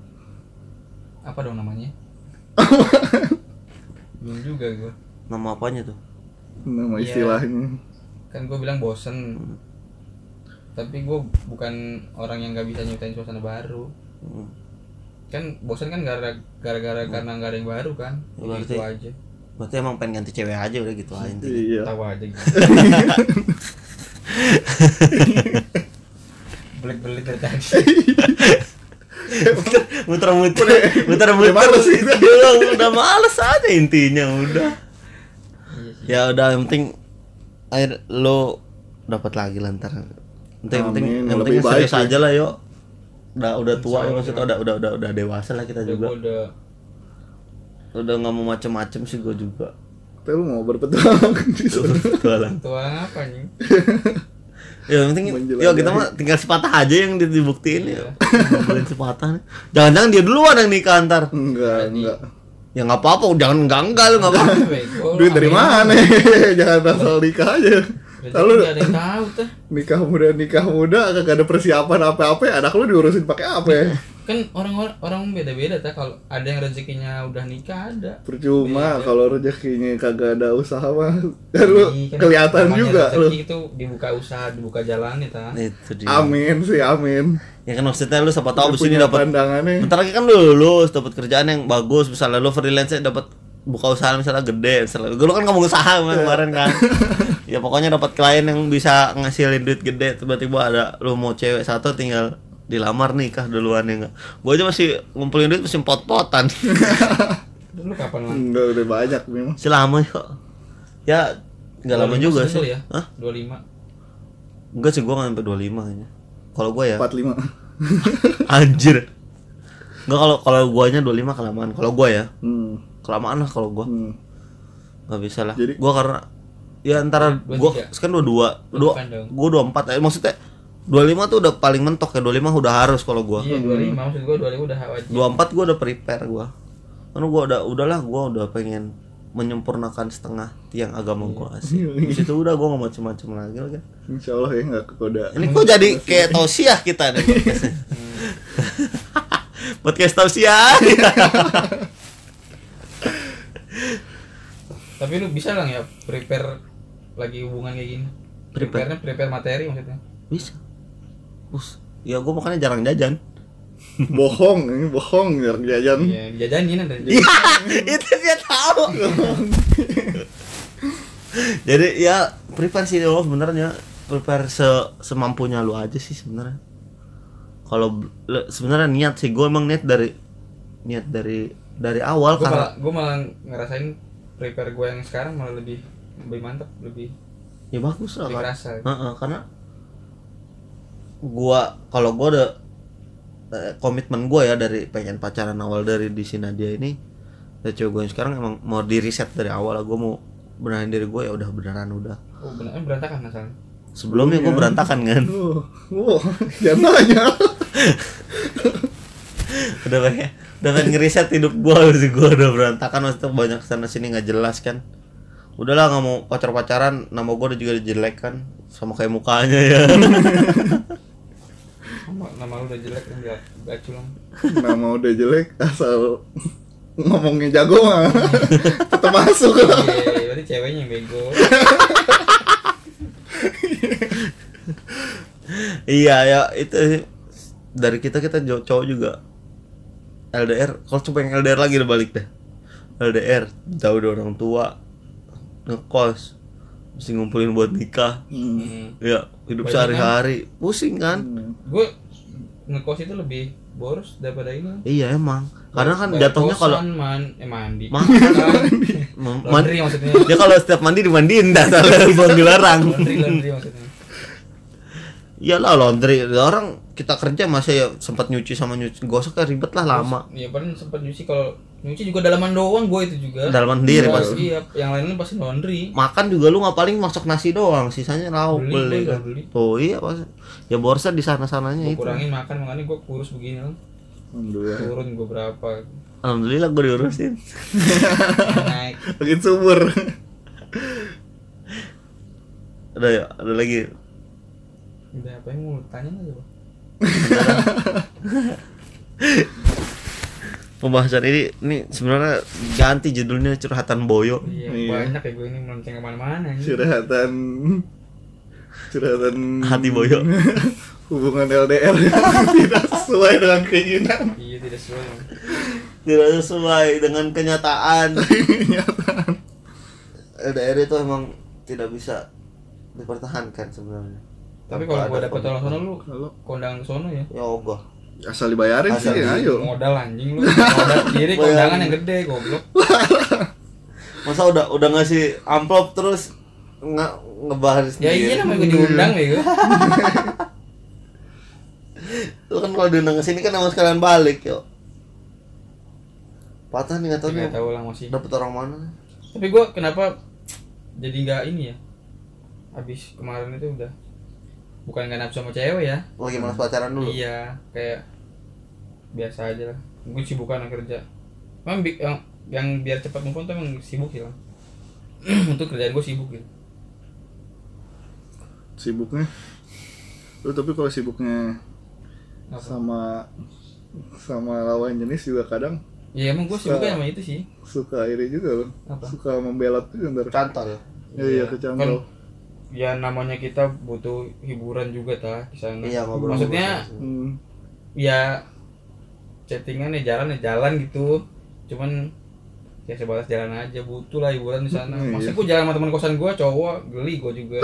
Apa dong namanya? Bingung juga gue. Nama apanya tuh? Nama Iya. istilahnya. Kan gue bilang bosen. Tapi gue bukan orang yang nggak bisa nyiptain suasana baru. Hmm. Kan bosen kan gara- gara-gara karena nggak ada yang baru kan. Ya, berarti- Gitu aja. Berarti emang pengen ganti cewek aja udah gitu aja intinya. Iya. Tahu aja gitu. Belit-belit dari tadi. Muter-muter, muter-muter, Udah males gitu. udah, udah males aja intinya udah. Iya sih. Ya udah yang penting air lo dapat lagi lantar. Nanti yang penting Amin, yang lebih penting serius baik, aja lah yuk. Udah udah tua ya Insya Allah, maksudnya udah udah udah udah dewasa lah kita Udah juga. gua udah Udah nggak mau macem-macem sih gue juga. Tapi lu mau berpetualang di sana. Tua lah. tua apa nih? Ya yang penting Menjelajahi. yuk kita mah tinggal sepatah aja yang di- dibuktiin Iya. ya. Ngobrolin sepatah nih. Jangan-jangan dia duluan yang nikah antar. Enggak, enggak. Ya nggak apa-apa, jangan enggak enggak lu nggak apa-apa. Bego, Duit dari amin. mana? Jangan asal nikah aja. Rezeki Lalu nggak ada yang tahu tuh. nikah muda nikah muda kagak ada persiapan apa-apa, anak lu diurusin pakai apa ya? Kan orang-orang orang beda-beda tuh, kalau ada yang rezekinya udah nikah ada. Percuma Beda. kalau rezekinya kagak ada usaha mah. Kan lu Iya, kan kelihatan namanya juga lu. rezeki itu dibuka usaha, dibuka jalannya ta. Itu dia. Amin sih, amin. Ya kan maksudnya lu siapa tahu abis Punya ini dapat pandangannya. bentar lagi kan lu lulus dapat kerjaan yang bagus, misalnya lu freelance dapat buka usaha misalnya gede, misalnya gue kan ngomong usaha kemarin kan. Ya pokoknya dapat klien yang bisa ngasilin duit gede, tiba-tiba ada lu mau cewek satu tinggal dilamar nikah duluan ya enggak. Gue aja masih ngumpulin duit masih pot-potan. Dulu kapan lah? Enggak udah banyak memang. Masih lama kok. Ya enggak lama juga sih. ya? Hah? dua puluh lima. Enggak sih, gue nggak sampai dua puluh lima kayaknya. Kalau gue ya empat puluh lima. anjir. Enggak, kalau kalau guanya dua puluh lima kelamaan. Kalau gue ya Hmm. kelamaan lah kalau gue. Hmm. Nggak bisa lah. Jadi- Gue karena ya antara Dua gue tiga. sekarang dua dua dua Bukan dong. gue dua empat. Maksudnya dua puluh lima tuh udah paling mentok ya. Dua puluh lima udah harus kalau gue. Iya, dua puluh lima maksud gua dua puluh lima udah wajib. Dua empat gue udah prepare gue. Karena gue udah udahlah gue udah pengen menyempurnakan setengah tiang agama gue sih. Di situ udah gue nggak macem-macem lagi lagi. Insya Allah ya nggak kegoda. Ini kok jadi kayak tausiah kita nih podcastnya. Podcast tausiah. Tapi lu bisa lah ya prepare lagi hubungan kayak gini. Prepare? Prepare prepare materi maksudnya. Bisa. Us, ya gue makanya jarang jajan. Bohong, ini bohong jarang jajan. Iya, jajanin ada. Iya, itu dia tahu. Jadi ya prepare sih lo sebenarnya, prepare se semampunya lu aja sih sebenarnya. Kalau le- sebenarnya niat sih gue emang niat dari niat dari dari awal Gue karena malah, gua malah ngerasain prepare gue yang sekarang malah lebih lebih mantap, lebih ya bagus lah lebih kan. kerasa. Heeh, karena gua kalau gua ada eh, komitmen gua ya dari pengen pacaran awal dari di Sinadia ini, dari cewek gue yang sekarang emang mau di reset dari awal lah. Gua mau beneran diri gue ya udah beneran udah. Oh benar, berantakan asalnya. Sebelumnya gue berantakan kan. Uh, wow, jangan nanya. Udah pengen udah pengen ngeriset hidup gue sih, gue udah berantakan maksudnya banyak sana sini nggak jelas kan. Udahlah nggak mau pacar pacaran, nama gue udah juga jelek kan, sama kayak mukanya ya. Nama, nama lu udah jelek kan dia gaculang. Nama udah jelek asal ngomongnya jago mah tetap masuk. Iya, berarti ceweknya yang bego. Iya ya itu sih. Dari kita kita jo- cowok juga L D R. Kalau coba yang L D R lagi udah balik deh. L D R jauh dari orang tua, ngekos, mesti ngumpulin buat nikah. Hmm. Ya hidup Banyak sehari-hari pusing kan. Gue ngekos itu lebih boros daripada ini. Iya emang. Karena kan Bayar jatuhnya kalau kosan, man, eh mandi. makan Mandi. man, Laundry maksudnya. dia kalau setiap mandi dimandiin dah kalau buang dilarang. Laundry, laundry maksudnya. Iyalah laundry. Orang kita kerja masa ya sempat nyuci sama nyuci gosok kan ribet lah lama. Iya paling sempat nyuci, kalau nyuci juga dalaman doang gue itu juga. Dalaman sendiri Iya, pasti. Iya, yang lainnya pasti laundry. Makan juga lu nggak paling masak nasi doang, sisanya lauk Beli, beli gua kan. beli. Tuh iya pasti. Ya borsa di sana-sananya Gue itu. kurangin makan, makanya gue kurus begini loh. Alhamdulillah. Turun gue berapa. Alhamdulillah gue diurusin. Naik. Makin subur. Ada ya, ada lagi. Udah apa yang mau tanya aja, Bang? Pembahasan ini ini sebenarnya ganti judulnya curhatan Boyo. Iya, Iya. banyak ya gue ini melenceng kemana-mana ini. Curhatan curhatan Hati Boyo. hubungan L D R tidak sesuai dengan keinginan. Iya tidak sesuai. Bang. Tidak sesuai dengan kenyataan. L D R itu emang tidak bisa dipertahankan sebenarnya. Tapi Tanpa kalau gue ada dapet orang sono lu Kalau kondangan sono ya. Ya ogah. asal dibayarin Asal sih, di- ayo. Modal anjing lu. Modal sendiri kondangan yang gede goblok. Masa udah udah ngasih amplop terus nggak ngebahas Ya sendiri. iya namanya gue diundang ya gue. Lu kan kalau diundang ke sini kan emang sekalian balik yo. Patah nih nggak tahu Nggak tahu lah masih. dapet orang mana. Tapi gue kenapa jadi nggak ini ya? Habis kemarin itu udah bukan nggak nafsu sama cewek ya? Lagi malas pacaran dulu. Iya, kayak biasa aja lah. Mungkin sibukan kerja. Memang bi- yang, yang biar cepat move on tuh emang sibuk sih lah. Untuk kerjaan gue sibuk gitu. Sibuknya lu tapi kalau sibuknya Apa? sama sama lawan jenis juga kadang Ya emang gue sibuknya sama itu sih. suka iri juga loh. Apa? Suka membelot juga ntar. Cantol. Ya iya kecantol. Kan, ya namanya kita butuh hiburan juga ta di sana. Iya, ngobrol. Maksudnya Hmm. ya chattingan ya jalan ya jalan gitu. Cuman ya sebatas jalan aja, butuh lah hiburan di sana. Hmm, Masa iya. gue jalan sama teman kosan gue cowok, geli gue juga.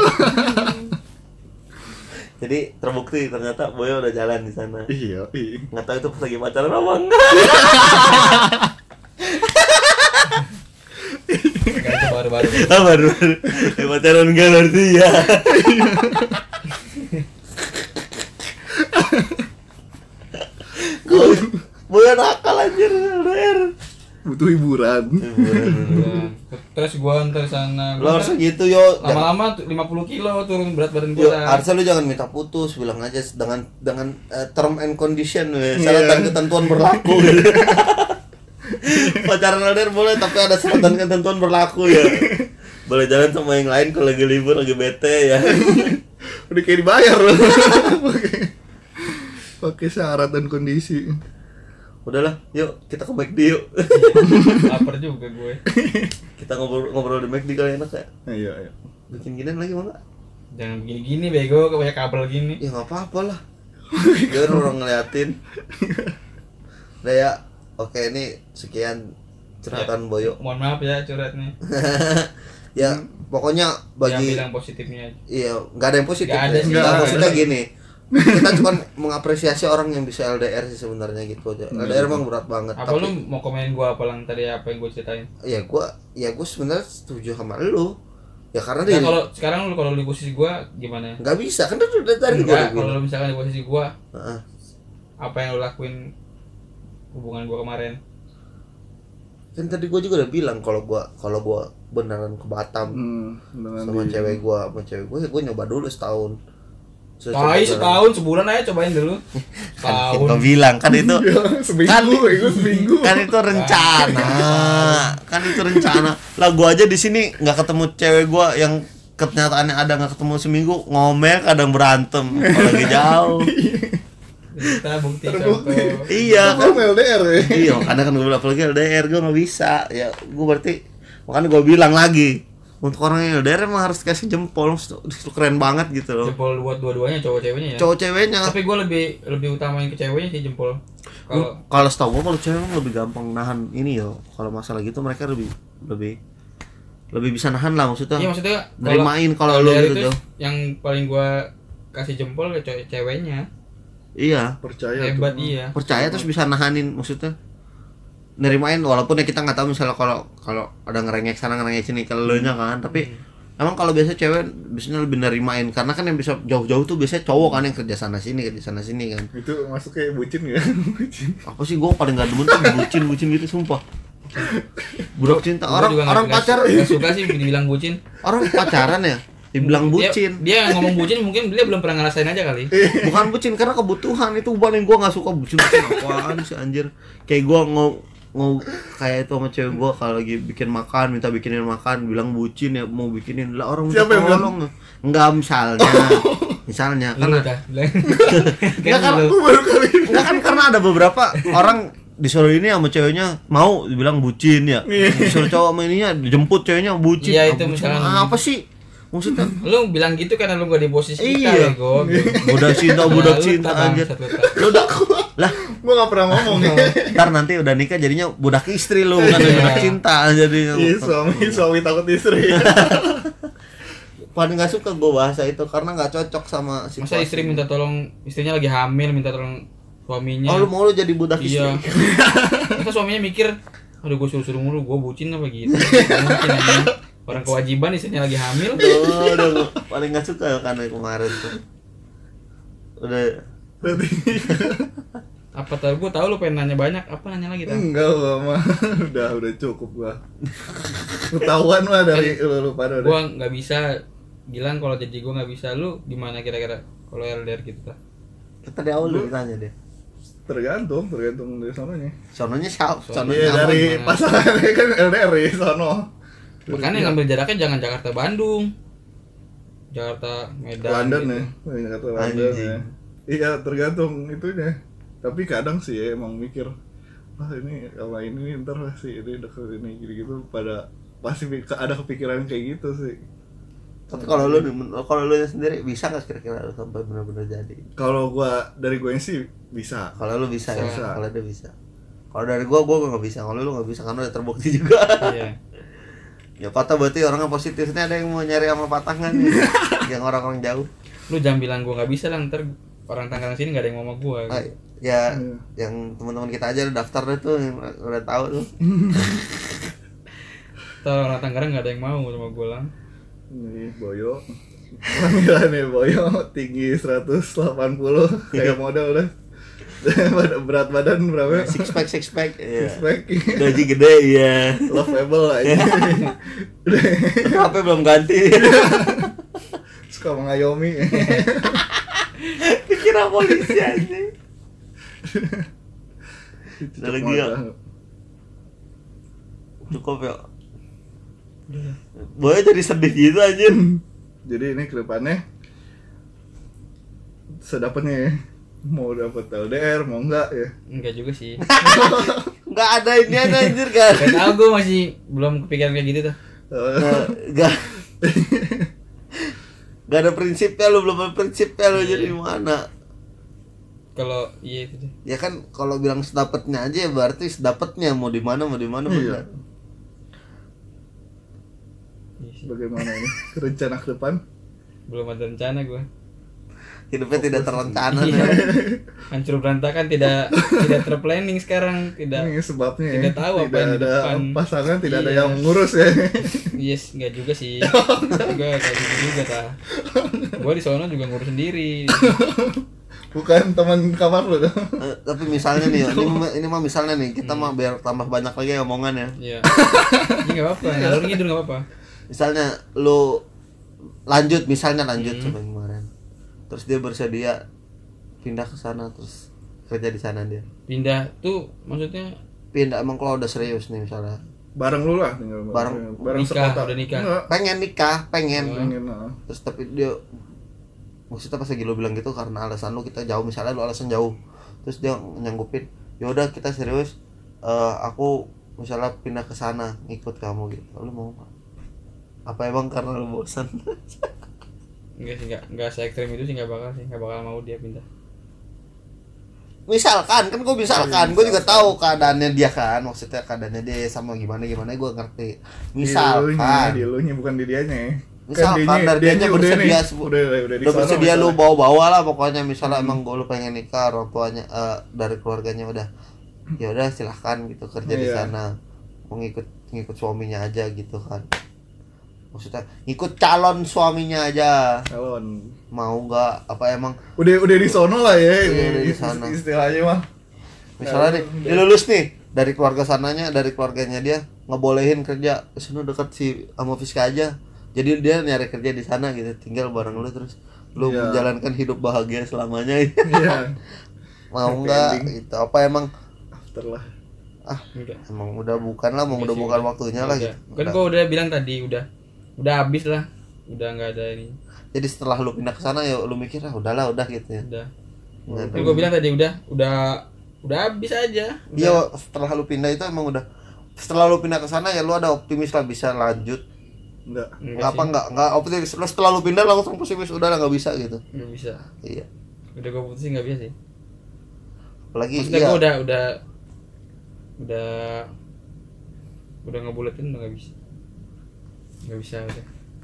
Jadi terbukti ternyata Boyo udah jalan di sana. Iya, iya. Nggak tahu itu pas lagi pacaran apa enggak. Kayak itu baru-baru. Ah, baru baru. Eh, pacaran enggak berarti ya. Boyo Boyo nakal anjir L D R. Butuh hiburan. Ya. Terus gue antar sana. Lo Gua harus gitu yo. lama-lama tuh lima puluh kilo turun berat badan gue. Yo, harusnya lu jangan minta putus, bilang aja dengan dengan uh, term and condition, we. Syarat Iya. dan ketentuan berlaku. Gitu. Pacaran L D R boleh, tapi ada syarat dan ketentuan berlaku ya. Boleh jalan sama yang lain kalau lagi libur, lagi bete ya. Udah kayak dibayar loh. Pakai pakai syarat dan kondisi. Udahlah, yuk kita ke McD yuk. Lapar juga gue. Kita ngobrol ngobrol di McD kali enak ya. Iya, iya. Bikin ginian lagi mau nggak? Jangan begini-gini bego, kayak kabel gini. Ya nggak apa-apa lah. Biar orang ngeliatin. Udah ya, oke ini sekian curhatan Boyo. Mohon maaf ya curhatnya. Ya pokoknya Yang bagi bilang positifnya aja. iya nggak ada yang positif. Nggak ada ya. sih. Nggak, Nggak maksudnya ada. gini. Kita cuma mengapresiasi orang yang bisa L D R sih sebenarnya gitu aja. L D R emang berat banget. Apa tapi lu mau komenin gua apa lang tadi apa yang gua ceritain? ya gua ya gua sebenarnya setuju sama lu. Ya karena Nah, dia kalau sekarang lu kalau di posisi gua gimana? nggak bisa kan udah dari tadi gua Enggak, udah kalau bilang. lu misalkan di posisi gua, Heeh. apa yang lu lakuin hubungan gua kemarin? Kan tadi gua juga udah bilang kalau gua kalau gua beneran ke Batam Hmm, dengan sama di- cewek gua, sama cewek gua ya gua nyoba dulu setahun. Saya Tai coba setahun, sebulan aja cobain dulu. Kan Tahun. kita bilang kan itu Ya, seminggu, Kan- itu seminggu. kan itu rencana. Kan itu rencana. Lah gua aja di sini nggak ketemu cewek gua yang kenyataannya ada nggak ketemu seminggu ngomel kadang berantem apalagi jauh. Kita bukti Terbukti. contoh. Iya Itu kan. kan L D R ya. Iya, karena kan gue bilang apalagi L D R gue nggak bisa. Ya, gue berarti makanya gue bilang lagi untuk orang yang L D R emang harus kasih jempol, itu keren banget gitu loh. Jempol buat dua-duanya cowok ceweknya ya. Cowok ceweknya. Tapi gua lebih lebih utamain ke ceweknya sih jempol. Kalau Kalau setahu gue kalau cewek emang lebih gampang nahan ini yo. Kalau masalah gitu mereka lebih lebih lebih bisa nahan lah maksudnya. iya maksudnya Nerimain kalau lu L D R gitu itu tuh. yang paling gua kasih jempol ke cewek ceweknya. Iya, Percaya Hebat tuh. iya. percaya terus bisa nahanin maksudnya. Nerimain walaupun ya kita nggak tahu misalnya kalau kalau ada ngerengek sana ngerengek sini kalau lu nya kan, tapi emang kalau biasa cewek biasanya lebih nerimain karena kan yang bisa jauh-jauh tuh biasanya cowok kan yang kerja sana sini kerja sana sini kan. Itu masuk kayak bucin ya. Bucin. Apa sih gua paling gak demen tuh bucin bucin gitu sumpah. Budak cinta Gua orang juga nggak- orang nggak- pacar nggak suka sih dibilang bucin. orang pacaran ya dibilang bucin. Dia, dia ngomong bucin mungkin dia belum pernah ngerasain aja kali. Bukan bucin karena kebutuhan itu paling gua nggak suka bucin bucin apaan sih anjir. Kayak gua mau mau kayak itu sama cewek gua kalau lagi bikin makan minta bikinin makan bilang bucin ya mau bikinin lah orang minta Siapa yang bilang? tolong enggak misalnya misalnya Lu karena dah bilang. Nggak, Kan karena- lu. Gua baru kali ini. enggak kan karena ada beberapa orang disuruh ini sama ceweknya mau dibilang bucin ya disuruh cowok sama ininya dijemput ceweknya bucin. Iya, Ah, itu bucin misalkan- apa sih maksudnya Lu bilang gitu karena lu gak di posisi kita Iya. bego. budak cinta budak Lu cinta tak anjir bangsat, lu tak. lu udah lah Gua enggak pernah ngomong ya. ntar nanti udah nikah jadinya budak istri lu bukan Iya. budak cinta jadinya. Iya, suami suami takut istri. Paling nggak suka gue bahasa itu karena nggak cocok sama Masa situasi. istri minta tolong istrinya lagi hamil minta tolong suaminya. Oh lu mau lu jadi budak istri? Iya. Masa suaminya mikir, aduh gue suruh-suruh mulu, gue bucin apa gitu. Nggak mungkin anjing. Orang kewajiban istrinya lagi hamil. Tuh, udah paling nggak suka kan kemarin tuh. Udah. Berarti Apa tau gue tahu lu pengen nanya banyak, apa nanya lagi tau? enggak gua mah udah udah cukup gua. Ketahuan mah dari lu, lu pada udah. Gua nggak bisa bilang kalau jadi gua nggak bisa. Lu gimana kira-kira kalau L D R gitu ta? Kita di awal dulu tanya deh. Tergantung, tergantung dari sononya. Sononya siapa? Sononya Iya Sononya dari mana? pasangannya kan L D R ya sono. Makanya ngambil jaraknya jangan Jakarta Bandung, Jakarta Medan. London gitu. ya, banyak kata London Anjing. ya. Iya tergantung itunya. Tapi kadang sih ya, emang mikir, wah ini sama ini ntar sih ini deket ini gitu-gitu pada pasti pik- ada kepikiran kayak gitu sih. Tapi kalau lu kalau lu sendiri bisa nggak kira-kira lu sampai benar-benar jadi? Kalau gua dari gue sih bisa. Kalau lu bisa, ya, Bisa. kalau dia bisa. Kalau dari gua gua nggak bisa. Kalau lu nggak bisa karena udah terbukti juga. Iya. Ya patah berarti orangnya positifnya ada yang mau nyari sama patangan nih. Yang orang-orang jauh. Lu jangan bilang gua nggak bisa lah, ntar orang Tangerang sini nggak ada yang mau sama gua. Ah, ya Iya. yang teman-teman kita aja udah daftar deh tuh yang udah tahu tuh. Ntar orang Tangerang nggak ada yang mau sama gua lah. Ini Boyo. Panggilannya Boyo tinggi seratus delapan puluh kayak model udah. Berat badan berapa? Six pack six pack. Iya. Six pack. Gaji gede ya. Lovable aja. H P belum ganti. Suka mengayomi. Dikira polisi aja. Ada lagi ya? Cukup ya. Boy jadi sedih gitu anjir. Jadi ini kedepannya sedapatnya ya. Mau dapat L D R mau enggak ya? Enggak juga sih. Enggak ada ini ada anjir kan. Gak tau, gue masih belum kepikiran kayak gitu tuh. Enggak. Enggak ada prinsipnya lu, belum ada prinsipnya lu, jadi gimana? Kalau iya itu deh. Ya kan kalau bilang sedapatnya aja ya berarti sedapatnya mau di mana mau di mana Iya. benar. Iya sih. Bagaimana ini rencana ke depan? Belum ada rencana gue. Hidupnya tidak terencana Iya. ya. Hancur berantakan, tidak tidak terplanning sekarang, tidak. Ini sebabnya ya. Tidak tahu apa Tidak yang di ada depan. pasangan, tidak ada Iya. yang ngurus ya. Yes, enggak juga sih. Juga kayak gitu juga ta. Gua di sono juga ngurus sendiri. Bukan teman kamar lu tuh. Eh, tapi misalnya nih, ini, ini mah misalnya nih, kita mah biar tambah banyak lagi omongan ya. Iya. Ini enggak apa-apa, ngalur ngidul enggak apa-apa. Misalnya lu lanjut, misalnya lanjut Hmm. sama yang kemarin. Terus dia bersedia pindah ke sana terus kerja di sana dia. Pindah tuh maksudnya Pindah emang kalau udah serius nih misalnya. Bareng lu lah tinggal Bareng. bareng Nikah, sekota. udah nikah. Enggak, Pengen nikah, pengen. pengen lah. Terus tapi dia maksudnya pas lagi lu bilang gitu karena alasan lu kita jauh, misalnya lu alasan jauh. Terus dia nyanggupin, "Ya udah kita serius. Eh, aku misalnya pindah ke sana ngikut kamu gitu." Lu mau nggak? Apa emang karena lu bosan? enggak sih, enggak enggak se ekstrem itu sih, enggak bakal sih, enggak bakal mau dia pindah. Misalkan kan gue misalkan gue juga tahu keadaannya dia kan, maksudnya keadaannya dia sama gimana gimana gue ngerti. Misalkan di elunya bukan di dianya ya. Misalkan dianya- dari dianya udah bersedia nih, sebu- udah udah, udah, di udah sono bersedia lu misalnya. bawa-bawa lah pokoknya, misalnya emang gue lu pengen nikah, orang tuanya eh, dari keluarganya udah ya udah silahkan gitu kerja di Iya. sana, mau ngikut ngikut suaminya aja gitu kan, maksudnya ngikut calon suaminya aja, Calon. mau nggak apa emang Udah udah di sono lah ya. Iya, udah di ist- sana. Istilahnya mah. misalnya nih Calon, dia lulus nih dari keluarga sananya, dari keluarganya dia ngebolehin kerja di sana dekat si sama Fiska aja, jadi dia nyari kerja di sana gitu, tinggal bareng lu terus lu Iya. menjalankan hidup bahagia selamanya. Iya. Mau Happy nggak ending. itu apa emang After lah. ah Enggak. emang udah bukan lah, mau Enggak udah sih, bukan waktunya lah Udah. gitu. Kan Udah. gua udah bilang tadi udah udah habis lah. Udah enggak ada ini. Jadi setelah lu pindah ke sana ya lu mikir ah udahlah udah gitu ya. Udah. Nggak Kan ada. gua bilang tadi udah udah udah habis aja. Udah. Iya, setelah lu pindah itu emang udah, setelah lu pindah ke sana ya lu ada optimis lah bisa lanjut. Enggak. Enggak Apa sih. enggak enggak optimis. Lu setelah lu pindah langsung pesimis udah lah nggak bisa gitu. Nggak bisa. Iya. Udah gua putusin nggak bisa sih. Apalagi Maksudnya iya. gua udah udah udah udah ngebuletin udah nggak bisa. Nggak bisa udah.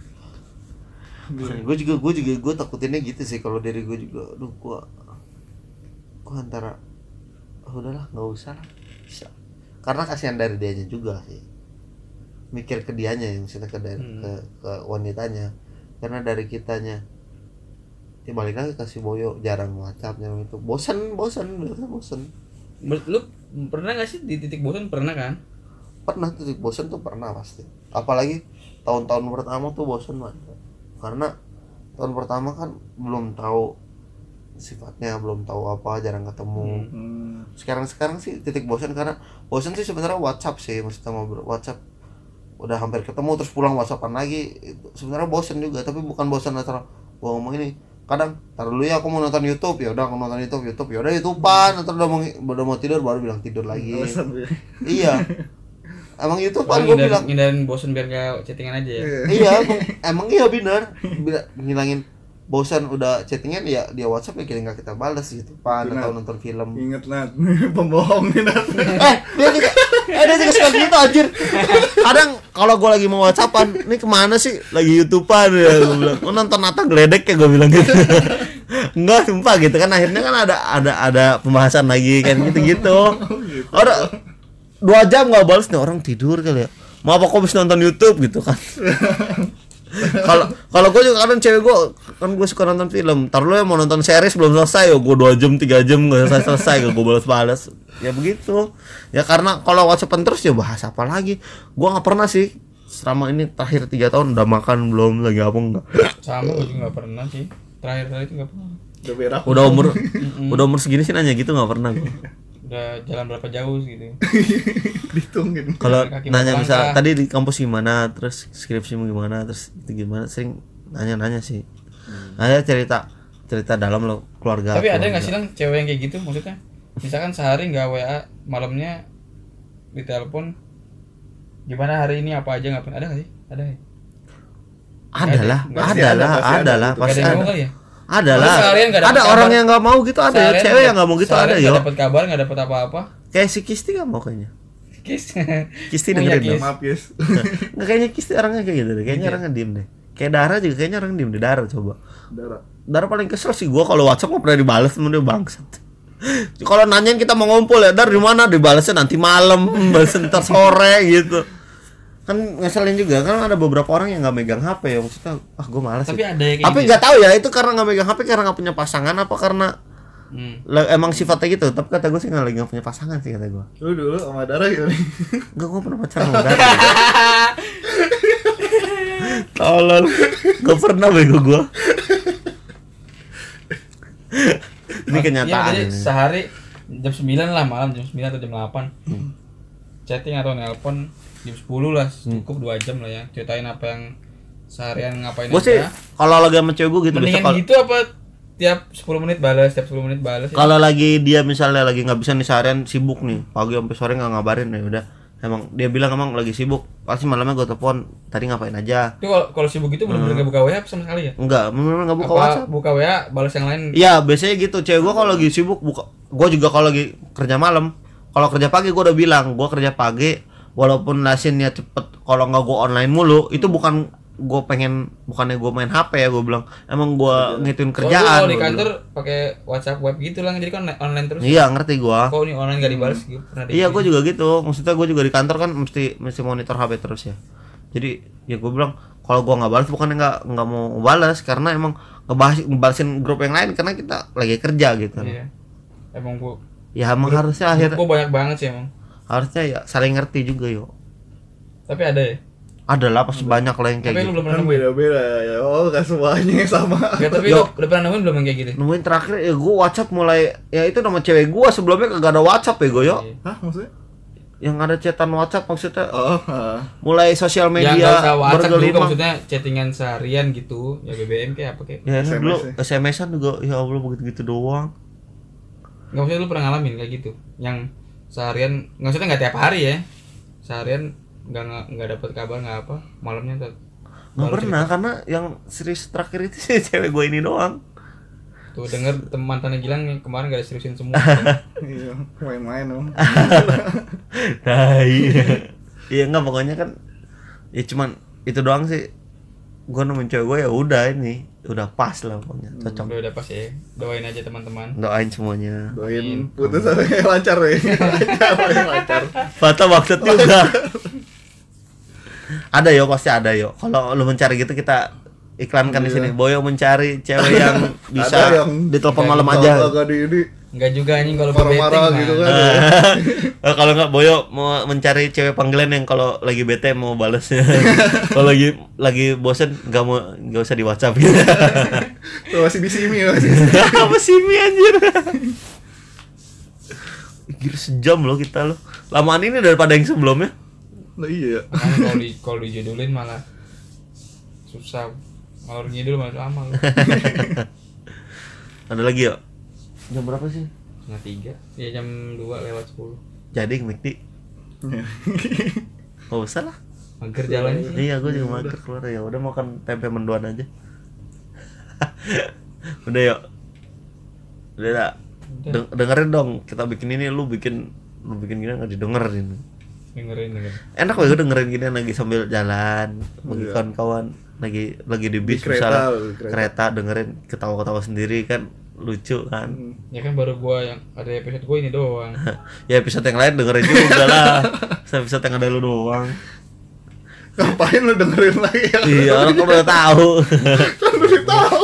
gue juga gue juga gue takutinnya gitu sih kalau dari gue juga, aduh gue gue antara oh, udahlah nggak usah lah bisa, karena kasihan dari dianya juga sih. mikir ke dianya yang maksudnya ke, dari, Hmm. ke ke wanitanya, karena dari kitanya ya balik lagi kasih Boyo jarang WhatsApp jarang itu bosan bosan bener bosan. Ber- Lu pernah gak sih di titik bosan? Pernah kan? Pernah titik bosan tuh pernah pasti, apalagi tahun-tahun pertama tuh bosan banget karena tahun pertama kan belum tahu sifatnya, belum tahu apa, jarang ketemu. Hmm. Sekarang sekarang sih titik bosan karena bosan sih sebenarnya WhatsApp sih, maksudnya ngobrol WhatsApp udah hampir ketemu terus pulang WhatsAppan lagi, itu sebenarnya bosan juga, tapi bukan bosan antara gua ngomong ini kadang tar dulu ya aku mau nonton YouTube, ya udah aku nonton YouTube YouTube ya udah YouTubean, ntar udah mau udah mau tidur baru bilang tidur lagi. Alasan gue. Iya emang YouTubean Oh, gua ngindarin, bilang ngindarin bosan biar gak chattingan aja ya. iya emang, emang iya bener bila ngilangin bosan udah chattingan ya dia WhatsApp ya kira nggak kita balas gitu pan Itu, atau Nat. nonton film. Ingat Nat, pembohong nih Nat. eh dia juga eh dia juga suka gitu anjir. Kadang kalau gue lagi mau WhatsAppan ini kemana sih lagi YouTubean ya gue bilang oh nonton Nata Gledek ya gue bilang gitu. Enggak sumpah gitu kan akhirnya kan ada ada ada pembahasan lagi kan gitu gitu. Orang dua jam nggak balas nih orang tidur kali ya. Mau apa kok bisa nonton YouTube gitu kan. Kalau kalau gue juga kadang cewek gue kan gue suka nonton film. Ntar lu ya mau nonton series belum selesai ya gue dua jam tiga jam nggak selesai selesai gue balas-balas. Ya begitu. Ya karena kalau WhatsAppan terus ya bahas apa lagi. Gue nggak pernah sih selama ini terakhir tiga tahun udah makan belum lagi apa enggak. Sama gue juga gak pernah sih. Terakhir kali itu gak pernah. Udah berak. Udah umur udah umur segini sih nanya gitu nggak pernah gue. Udah jalan berapa jauh gitu. Ditungguin. Kalau Kaki nanya berlangkah. misal tadi di kampus gimana, terus skripsimu gimana, terus itu gimana, sering nanya-nanya sih. Nanya cerita cerita dalam lo keluarga. Tapi ada keluarga. nggak sih Lang cewek yang kayak gitu maksudnya? Misalkan sehari nggak W A, malamnya ditelepon gimana hari ini apa aja nggak pernah, ada nggak sih? Ada ya? Ada lah, Nggak pasti ada ada, lah, pasti ada ada lah, gitu. Gak pasti ada yang mau ada. kali ya? Ada Masa lah. seharian nggak dapet Ada orang kabar? yang nggak mau gitu, ada ya. Seharian Cewek yang nggak mau gitu ada seharian yo. nggak dapet kabar, nggak dapet apa-apa. Kayak si Kisti nggak mau kayaknya. Kiss. Kisti Punya dengerin kiss. dong. Maaf yes. Nggak kayaknya Kisti orangnya kayak gitu deh. Kayaknya Gitu. orangnya diem deh. Kayak Dara juga kayaknya orang diem deh. Dara coba. Darah. Dara paling kesel sih gua kalau WhatsApp nggak pernah dibales sama dia bangsat. Kalau nanyain kita mau ngumpul ya Dar di mana, dibalasnya nanti malam, balas ntar sore gitu. Kan ngeselin juga kan ada beberapa orang yang nggak megang H P ya maksudnya ah gue malas Tapi sih. ada yang kayak Tapi gitu nggak tahu ya itu karena nggak megang H P karena nggak punya pasangan apa karena Hmm. lah, emang sifatnya gitu. Tapi kata gue sih nggak lagi nggak punya pasangan sih kata gue. Lu dulu sama Darah gimana? Enggak, gue pernah pacaran sama Dara. Tolol. Gak pernah bego gue. Ini kenyataan Iya, jadi ini. sehari jam sembilan lah malam, jam sembilan atau jam delapan. Chatting atau nelpon jam sepuluh lah, cukup dua jam lah ya. Ceritain apa yang seharian ngapain Gue sih aja. kalau lagi sama cewek gue gitu biasa Mendingan kalau gitu apa tiap sepuluh menit balas, tiap sepuluh menit balas ya? kalau lagi dia misalnya lagi nggak bisa nih seharian sibuk nih pagi sampai sore nggak ngabarin ya udah emang dia bilang emang lagi sibuk pasti malamnya gue telepon tadi ngapain aja. Itu kalau kalau sibuk itu bener-bener gak buka W A sama sekali ya? Enggak bener-bener nggak buka Apa WhatsApp. buka W A balas yang lain? Iya biasanya gitu cewek gue kalau lagi sibuk buka. Gue juga kalau lagi kerja malam. Kalau kerja pagi gue udah bilang gue kerja pagi walaupun lasinnya cepet kalau nggak gue online mulu itu bukan gue pengen bukannya gue main H P ya gue bilang emang gue ngituin Soalnya kerjaan. kalau di gua kantor bilang. pakai WhatsApp web gitu lah, jadi kan online terus. Iya ngerti gue. Kok ini online gak dibalas gitu? Pernah Iya, di- gue juga gitu. Maksudnya gue juga di kantor kan mesti mesti monitor H P terus ya. Jadi ya gue bilang kalau gue nggak balas bukannya nggak nggak mau balas karena emang ngebahas ngebalasin grup yang lain karena kita lagi kerja gitu. Iya. Emang gua Ya emang harusnya akhir gua banyak banget sih emang. harusnya ya saling ngerti juga yo. Tapi ada ya. Ada lah pasti banyak lah yang kayak Tapi lu gitu. belum pernah Kan nemuin. beda-beda ya. Oh, gak semuanya sama. Enggak, tapi Yo. lu udah pernah nemuin belum yang kayak gitu? Nemuin terakhir ya gue WhatsApp mulai ya itu nama cewek gue sebelumnya kagak ada WhatsApp ya gue yo. Iya. Hah, maksudnya? Yang ada chatan WhatsApp maksudnya Oh, ah. mulai sosial Ya nggak media usah WhatsApp juga, bergelimang. maksudnya chattingan seharian gitu, ya B B M kayak apa kayak. Ya S M S dulu ya. S M S-an juga ya Allah begitu-gitu doang. Nggak maksudnya lu pernah ngalamin kayak gitu, yang seharian, nggak maksudnya nggak tiap hari ya, seharian nggak nggak nggak dapet kabar nggak apa, malamnya tuh. Nggak pernah karena yang serius terakhir itu sih cewek gue ini doang. Tuh denger teman mantannya Gilang yang kemarin gak diseriusin semua. Iya, main-main dong. Nah iya. Iya nggak pokoknya kan ya cuman itu doang sih. Gue nemuin cewek gue ya udah ini udah pas lah pokoknya cocok. Udah udah pas ya, doain aja teman-teman. Doain semuanya. Doain putus sampai lancar ya. Lancar, lancar. Fata maksud juga. Ada yo, pasti ada yo. Kalau lu mencari gitu kita iklankan di Iya. sini. Boyo mencari cewek yang bisa Ada yang ditelepon malam Kalau aja. agak di ini Enggak juga anjing kalau gue marah-marah betting gitu mah. kan. Eh, kalau nggak Boyo mau mencari cewek panggilan yang kalau lagi bete mau balesnya. Kalau lagi lagi bosen nggak mau nggak usah di WhatsApp gitu. Tuh, masih bisimi masih. Apa sih mi anjir? Gila sejam loh kita loh. Lamaan ini daripada yang sebelumnya. Nah, iya. Makanya kalau di kalau dijudulin malah susah. Kalau ngidul malah lama lu. Ada lagi ya? Jam berapa sih? Setengah tiga. Ya jam dua lewat sepuluh. Jadi Mikti. Gak usah lah. Mager jalannya sih. Iya, gue juga mager keluar ya. Udah makan tempe mendoan aja. Udah yuk. Udah dah. Den- dengerin dong, kita bikin ini, lu bikin lu bikin gini nggak didengerin. Dengerin dengerin. Enak banget dengerin gini lagi sambil jalan, bagi Iya. kawan-kawan lagi lagi di bis Di kereta, misalnya di kereta. kereta dengerin ketawa-ketawa sendiri kan lucu kan. Hmm. Ya kan baru gua yang ada episode gua ini doang. Ya episode yang lain dengerin juga lah. Episode yang ada lu doang. Ngapain lu dengerin lagi ya? Iya, orang kan udah tahu. Kan udah tahu.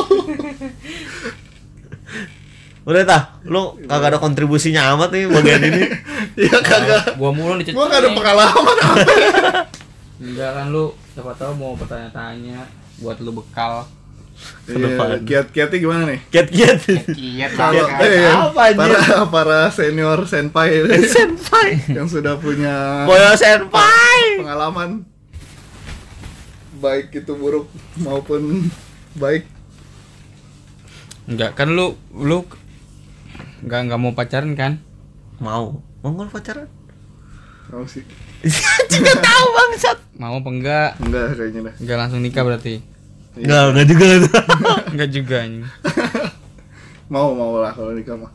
Udah tah, lu kagak ada kontribusinya amat nih bagian ini. Iya kagak. Gua mulu dicet. Gua gak ada pengalaman apa. Enggak kan lu siapa tahu mau bertanya-tanya buat lu bekal. Iya, kiat-kiatnya gimana nih? Kiat-kiat. Iya Kalau Kiat- eh, apa, anjir? para para senior senpai Senpai. yang sudah punya Boyo senpai. pengalaman baik itu buruk maupun baik. Enggak kan lu lu enggak enggak mau pacaran kan? Mau. Mau nggak pacaran? Tahu sih. Juga tahu bangsat. Mau apa enggak? Enggak kayaknya dah. Enggak langsung nikah berarti. Enggak, enggak juga. Enggak juga anjing. Mau mau lah kalau nikah mah.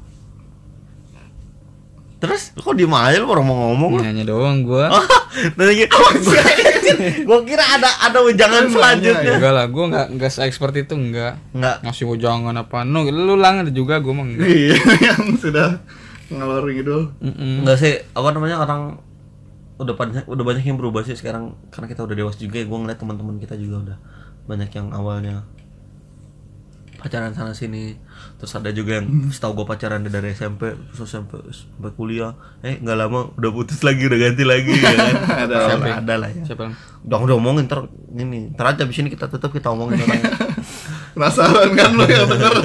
Terus kok diem aja lu orang mau ngomong lu? Nanya doang gua. Oh, nanti gua kira ada ada ujangan selanjutnya. Enggak lah, gua enggak enggak se-expert itu enggak. Enggak. Ngasih ujangan apa. No, lu lang ada juga gua mah enggak. Iya, yang sudah ngalor ngidul. Mm-mm. Enggak sih, apa namanya orang udah banyak udah banyak yang berubah sih sekarang karena kita udah dewasa juga ya. Gua ngeliat teman-teman kita juga udah banyak yang awalnya pacaran sana sini, terus ada juga yang setahu gue pacaran dari S M P terus sampai sampai kuliah, eh nggak lama udah putus lagi udah ganti lagi ya kan. Ada, Siapa ada. ada lah ya. Siapa lang? Udah udah omongin ntar ini, ntar aja abis ini kita tutup kita omongin orang. Penasaran kan lo yang denger?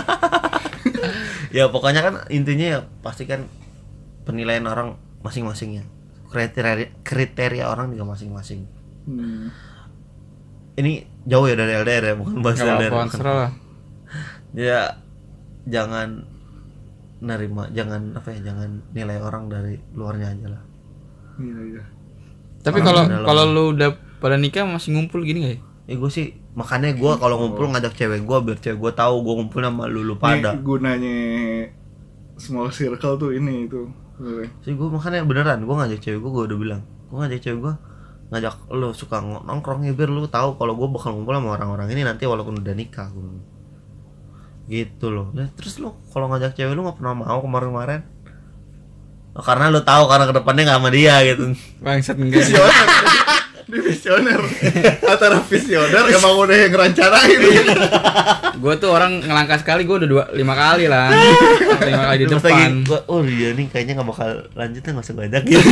Ya pokoknya kan intinya ya pasti kan penilaian orang masing-masing ya, kriteria kriteria orang juga masing-masing. Hmm. Ini jauh ya dari L D R ya, bukan bahas Enggak L D R. apa-apa, bukan. terserah lah. Ya jangan nerima, jangan apa ya, jangan nilai orang dari luarnya aja lah. Iya iya. Tapi Orang kalau dalam. kalau lu udah pada nikah masih ngumpul gini enggak ya? Ya gue sih makanya gue kalau ngumpul ngajak cewek gue biar cewek gue tahu gue ngumpul sama lu lu pada. Ini gunanya small circle tuh ini itu. Sih gue makanya beneran gue ngajak cewek gue, gue udah bilang gue ngajak cewek gue ngajak lu suka nongkrong ya biar lu tahu kalau gue bakal ngumpul sama orang-orang ini nanti walaupun udah nikah gue bilang. Gitu loh. Nah, terus lu kalau ngajak cewek lu nggak pernah mau kemarin-kemarin. Oh, karena lu tahu karena kedepannya nggak sama dia gitu. Bangsat enggak. Visioner. Di visioner. Antara visioner emang udah yang ngerancanain. Gua tuh orang ngelangkah sekali, gua udah dua lima kali lah. lima kali di Terus depan. lagi, gua, oh iya nih kayaknya nggak bakal lanjutnya nggak usah gue ajak gitu.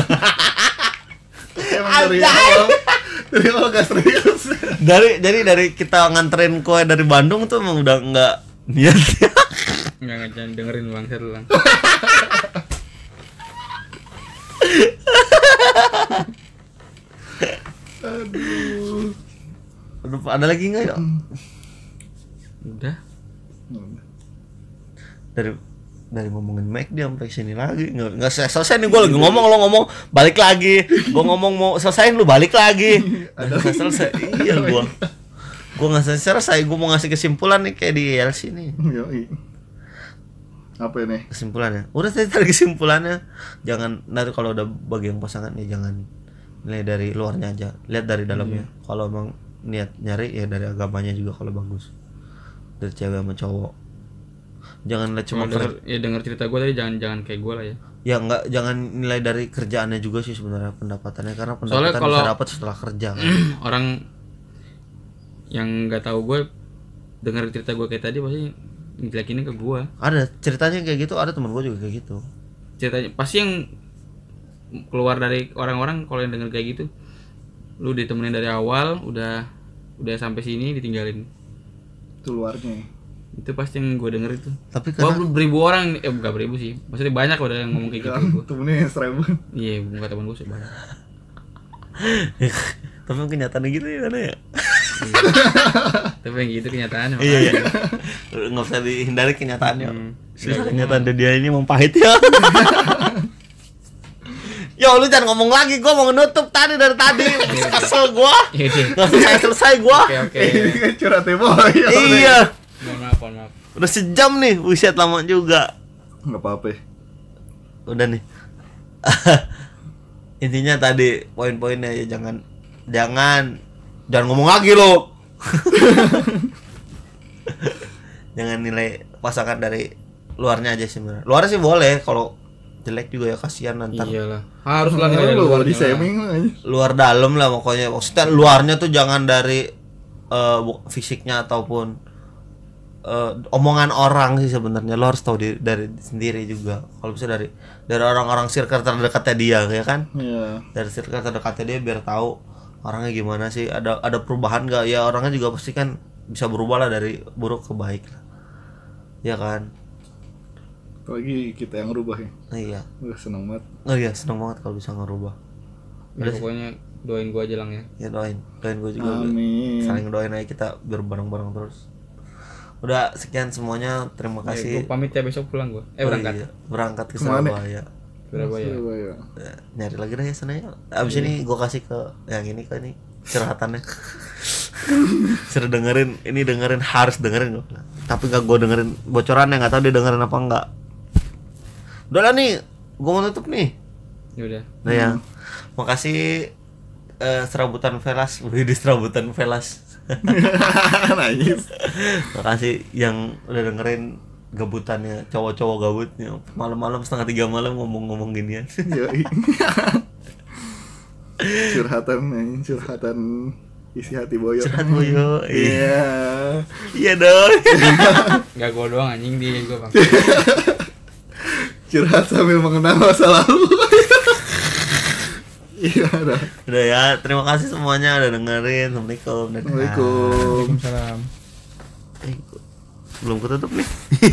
Emang dari awal dari awal gak serius. dari dari dari kita nganterin kue dari Bandung tuh emang udah nggak niat. Enggak enggak jangan dengerin bangsat lu lang. Aduh. Aduh, ada lagi nggak ya? Udah. Dari dari ngomongin Mac dia sampai sini lagi nggak nggak selesai, selesai nih gue lagi ngomong lo ngomong balik lagi gue ngomong mau selesaiin lu balik lagi nggak selesai iya gue gue nggak selesai selesai gue mau ngasih kesimpulan nih kayak di L C nih. Yoi. Apa ini? Kesimpulannya udah tadi tadi kesimpulannya jangan nanti kalau udah bagian pasangan ya jangan nilai dari luarnya aja, lihat dari dalamnya. Kalau emang niat nyari ya dari agamanya juga kalau bagus, dari cewek sama cowok. Jangan lihat cuma Cuma denger, ya denger cerita gua tadi jangan jangan kayak gua lah ya. ya nggak, jangan nilai dari kerjaannya juga sih sebenarnya pendapatannya, karena Soalnya pendapatan kalau- bisa dapat setelah kerja kan. Orang yang nggak tahu gue dengar cerita gue kayak tadi pasti ngejelekinnya ke gue. Ada ceritanya kayak gitu, ada teman gue juga kayak gitu. Ceritanya pasti yang keluar dari orang-orang kalau yang denger kayak gitu, lu ditemenin dari awal udah udah sampai sini ditinggalin. Itu luarnya. Itu pasti yang gue denger itu. Tapi Gua karena beribu orang, eh bukan beribu sih, maksudnya banyak udah yang ngomong kayak gitu ke gua. Temennya seribu. Iya, bukan teman gue sih banyak. tapi mungkin kenyataannya gitu ya karena ya. Tapi yang gitu kenyataannya. Iya iya. makanya. Nggak bisa dihindari kenyataannya. Hmm. Susah kenyataan dia ini emang pahit ya. Yo lu jangan ngomong lagi, gua mau nutup tadi dari tadi. Kesel gua. Iya deh. Nggak selesai selesai gua. Oke oke. Ini kan curhatnya boy. Iya. Mohon maaf, mohon maaf. Udah sejam nih, buset lama juga. Nggak apa-apa. Udah nih. Intinya tadi poin-poinnya ya, jangan jangan jangan ngomong lagi lo. Jangan nilai pasangan dari luarnya aja sih sebenarnya. Luarnya sih boleh, kalau jelek juga ya kasihan nanti. Iyalah. Harus lah Nggak nilai lu luarnya di shaming aja. Luar dalam lah pokoknya. Maksudnya luarnya tuh jangan dari eh, bu- fisiknya ataupun eh, omongan orang sih sebenarnya. Lo harus tahu di- dari sendiri juga. Kalau bisa dari dari orang-orang circle terdekatnya dia ya kan. Iya. Dari circle terdekatnya dia biar tahu orangnya gimana sih, ada ada perubahan nggak ya, orangnya juga pasti kan bisa berubah lah dari buruk ke baik lah ya kan. Apalagi kita yang rubah ya. Nah, iya Udah seneng banget. oh iya seneng banget kalau bisa ngerubah. Ya, pokoknya doain gua aja lang ya. Ya doain doain gue juga. Amin. Saling doain aja kita biar bareng-bareng terus. Udah sekian semuanya, terima Ya, kasih. gua pamit ya, besok pulang gua. Eh Oh berangkat. iya, berangkat ke Kemana? Surabaya. Surabaya. Surabaya. Ya, nyari lagi deh ya sana ya. Abis ini gue kasih ke yang ini ke ini curhatannya. Suruh dengerin, ini dengerin, harus dengerin gue. Tapi gak gue dengerin bocorannya, nggak tahu dia dengerin apa enggak. Udah lah nih, gue mau tutup nih. Ya udah. Nah ya, makasih eh, serabutan Velas, wih di serabutan Velas. Nangis. Makasih yang udah dengerin gabutannya cowok-cowok gabutnya malam-malam setengah tiga malam ngomong-ngomong ginian. Yoi. Curhatan nih, curhatan isi hati boyo. Curhat boyo. Iya. Iya dong. Enggak gua doang anjing di gua, Bang. Curhat sambil mengenang masa lalu. Iya dah. Udah ya, terima kasih semuanya udah dengerin. Assalamualaikum. Dadah. Assalamualaikum. Waalaikumsalam. Eh, belum ketutup nih.